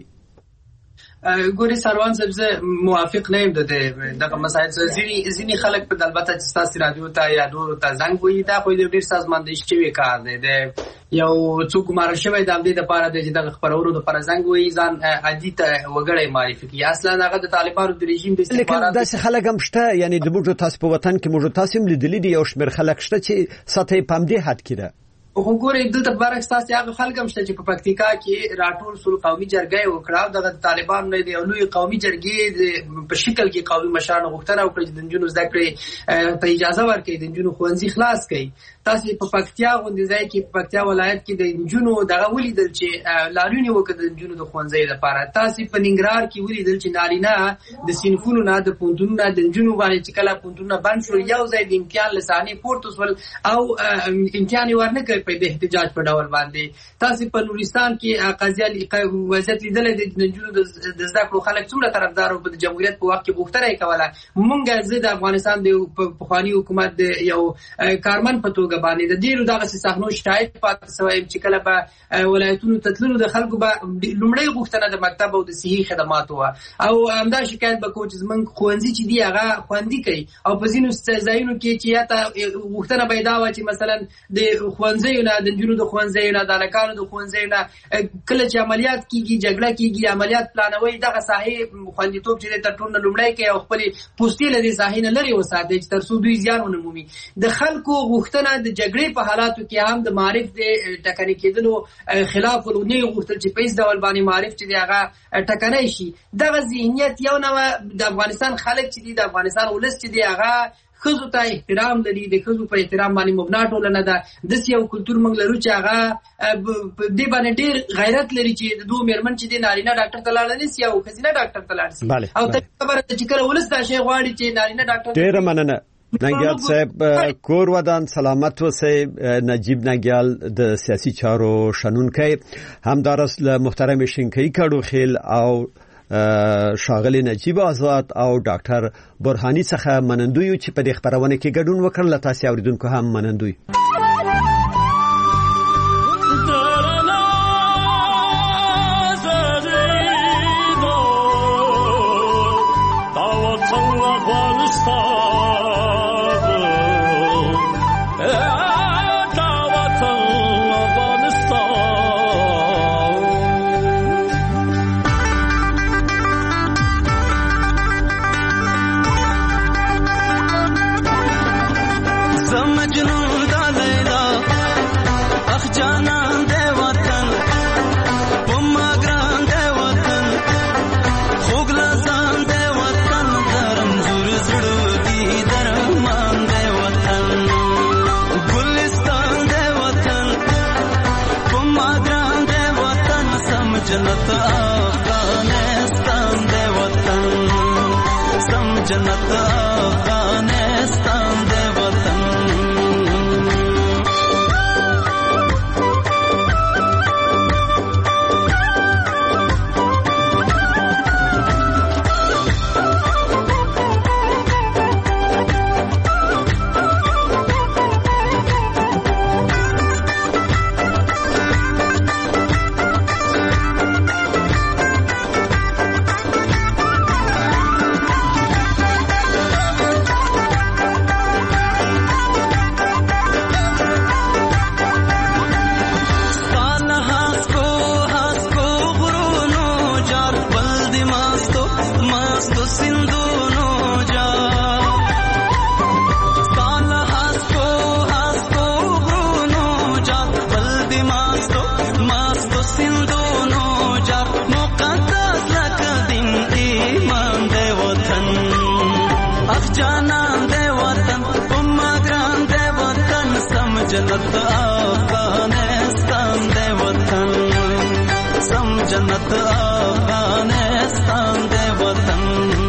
ګوري سروان صاحب، زه موافق نه یم دغه مسایل سره. ځینې خلک په البته چې ستاسو رادیو ته یا نورو ته زنګ وهي، دا خو ډېر سازماندهي شوی کار دی. د یو څوک ګمارل شوی د همدې دپاره دی چې دغه خپرونو دپاره زنګ وهي، ځان عادي ته وګړی معرفي کړي. اصلا هغه د طالبانو د رژیم د استخباراتو، لیکن داسې خلک هم شته، یعنې د موږ تاسو په وطن کې موږ تاسو هم لیدلي دي، یو شمېر خلک شته چې سطح یې په همدې حد کې ده. خو ګورئ دلته برعکس تاسې هغه خلک هم شته چې په پکتیکا کې راټول سول، قومي جرګه یې وکړه او دغه طالبانو نه د یو لوی قومي جرګې په شکل کې قومي مشرانو غوښتنه وکړه چې د نجونو زده کړې ته اجازه ورکړي، د نجونو ښوونځي خلاص کړي. تاسې په پکتیا غوندې ځای کې، په پکتیا ولایت کې د نجونو دغه ولیدل چې لاریون یې وکړه د نجونو د ښوونځیو لپاره. تاسې په ننګرهار کې ولیدل چې نارینه د صنفونو نه، د پوهنتونونو نه د نجونو باندې چې کله پوهنتونونه بند شول، یو ځای د امتحان له صحنې پورته شول او امتحان یې ورنه کړی په د احتجاج په ډول باندې. تاسې په نورستان کې قضیه وضعیت لیدلی دی، د نجونو د زده کړو خلک څومره طرفدار وو، د جمهوریت په وخت کې غوښتنه یې کوله. مونږ زه د افغانستان د پخواني حکومت د یو کارمن په توګه باندې د ډېرو دغسې صحنو شاهد پاتې شوی یم چې کله به ولایتونو ته تللو د خلکو به لومړۍ غوښتنه د مکتب او د صحي خدماتو وه، او همدا شکایت به کوو چې زموږ ښوونځي چې دي هغه خوندي کوي. او په ځینو ځایونو کې چې یا ته غوښتنه به یې دا وه چې مثلا د ښوونځیو ښوونځیو نه د نجونو د ښوونځیو نه د هلکانو د ښوونځیو نه کله چې عملیات کیږي جګړه کیږي عملیات پلانوي دغه ساحې خوندیتوب چې تر ټولو لومړی کوي او خپلې پوستې له دې ساحې نه لرې وساتي چې تر څو دوی زیان ونه مومي. د خلکو غوښتنه د جګړې په حالاتو کې هم د معارف د ټکنۍ کېدلو خلاف ولونه غوښتل چې په هیڅ ډول باندې معارف چې دی هغه ټکنۍ شي. دغه ذهنیت یو نوع د افغانستان خلک چې دی د افغانستان ولس چې دی هغه ښځو ته احترام لري د ښځو په احترام باندې مبنا ټولنه ده. داسې یو کلتور موږ لرو چې هغه دې باندې ډېر غیرت لري چې د دوه مېرمن چې دی نارینه ډاکټر ته لاړ نه سي او ښځینه ډاکټر ته لاړ سي. او ته خبره ده چې کله ولس دا شی غواړي چې نارینه ډاکټر. ډېره مننه ننګیال صاحب. کور ودان سلامت اوسئ. نجیب ننګیال د سیاسي چارو شنونکی، همدارس له محترم شینکۍ کډوخیل او شاغلی نجیب آزاد او ډاکټر برهانی څخه منندوی چې په دې خبرونه کې ګډون وکړل. تاسو اوریدونکو هم منندوی. جنت افغانستان دے وطن سم جنت افغانستان دے وطن जन्नत अफगानिस्तान दे वतन सम जन्नत अफगानिस्तान दे वतन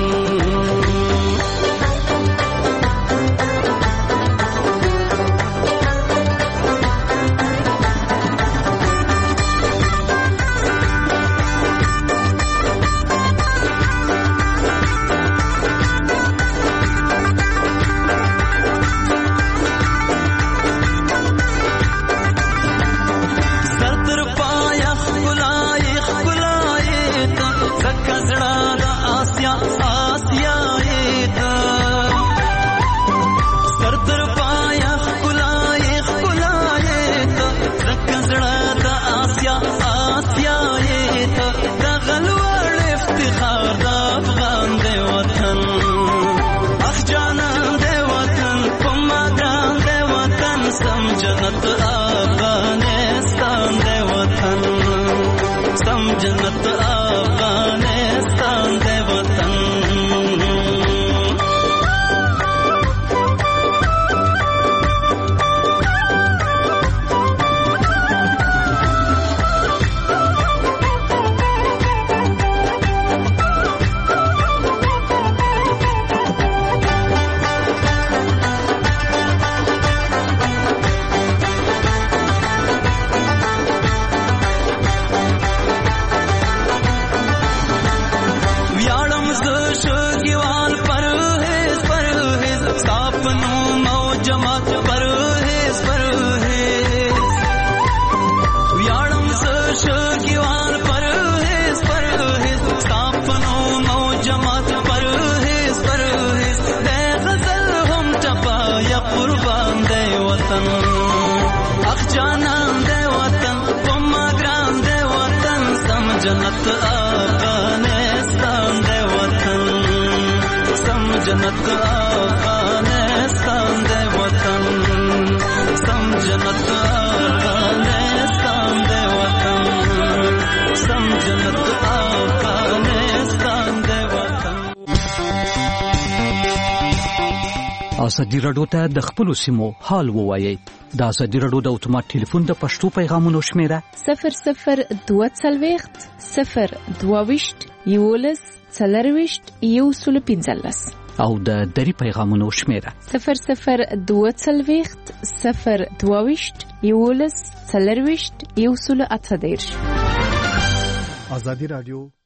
जन्नत अफगानिस्तान दे वतन सम जन्नत अफगानिस्तान जन्नत अफगानिस्तान दे वतन सम जन्नत अफगानिस्तान दे वतन सम जन्नत अफगानिस्तान दे वतन सम जन्नत अफगानिस्तान दे वतन ازادي راډیو ته د خپل سیمو حال ووایي د ازادي راډیو د اتومات ټلیفون د پښتو پیغامونو شمیره 0022 022 115 او د دری پیغامونو شمیره 0022 022 115 ازادي راډیو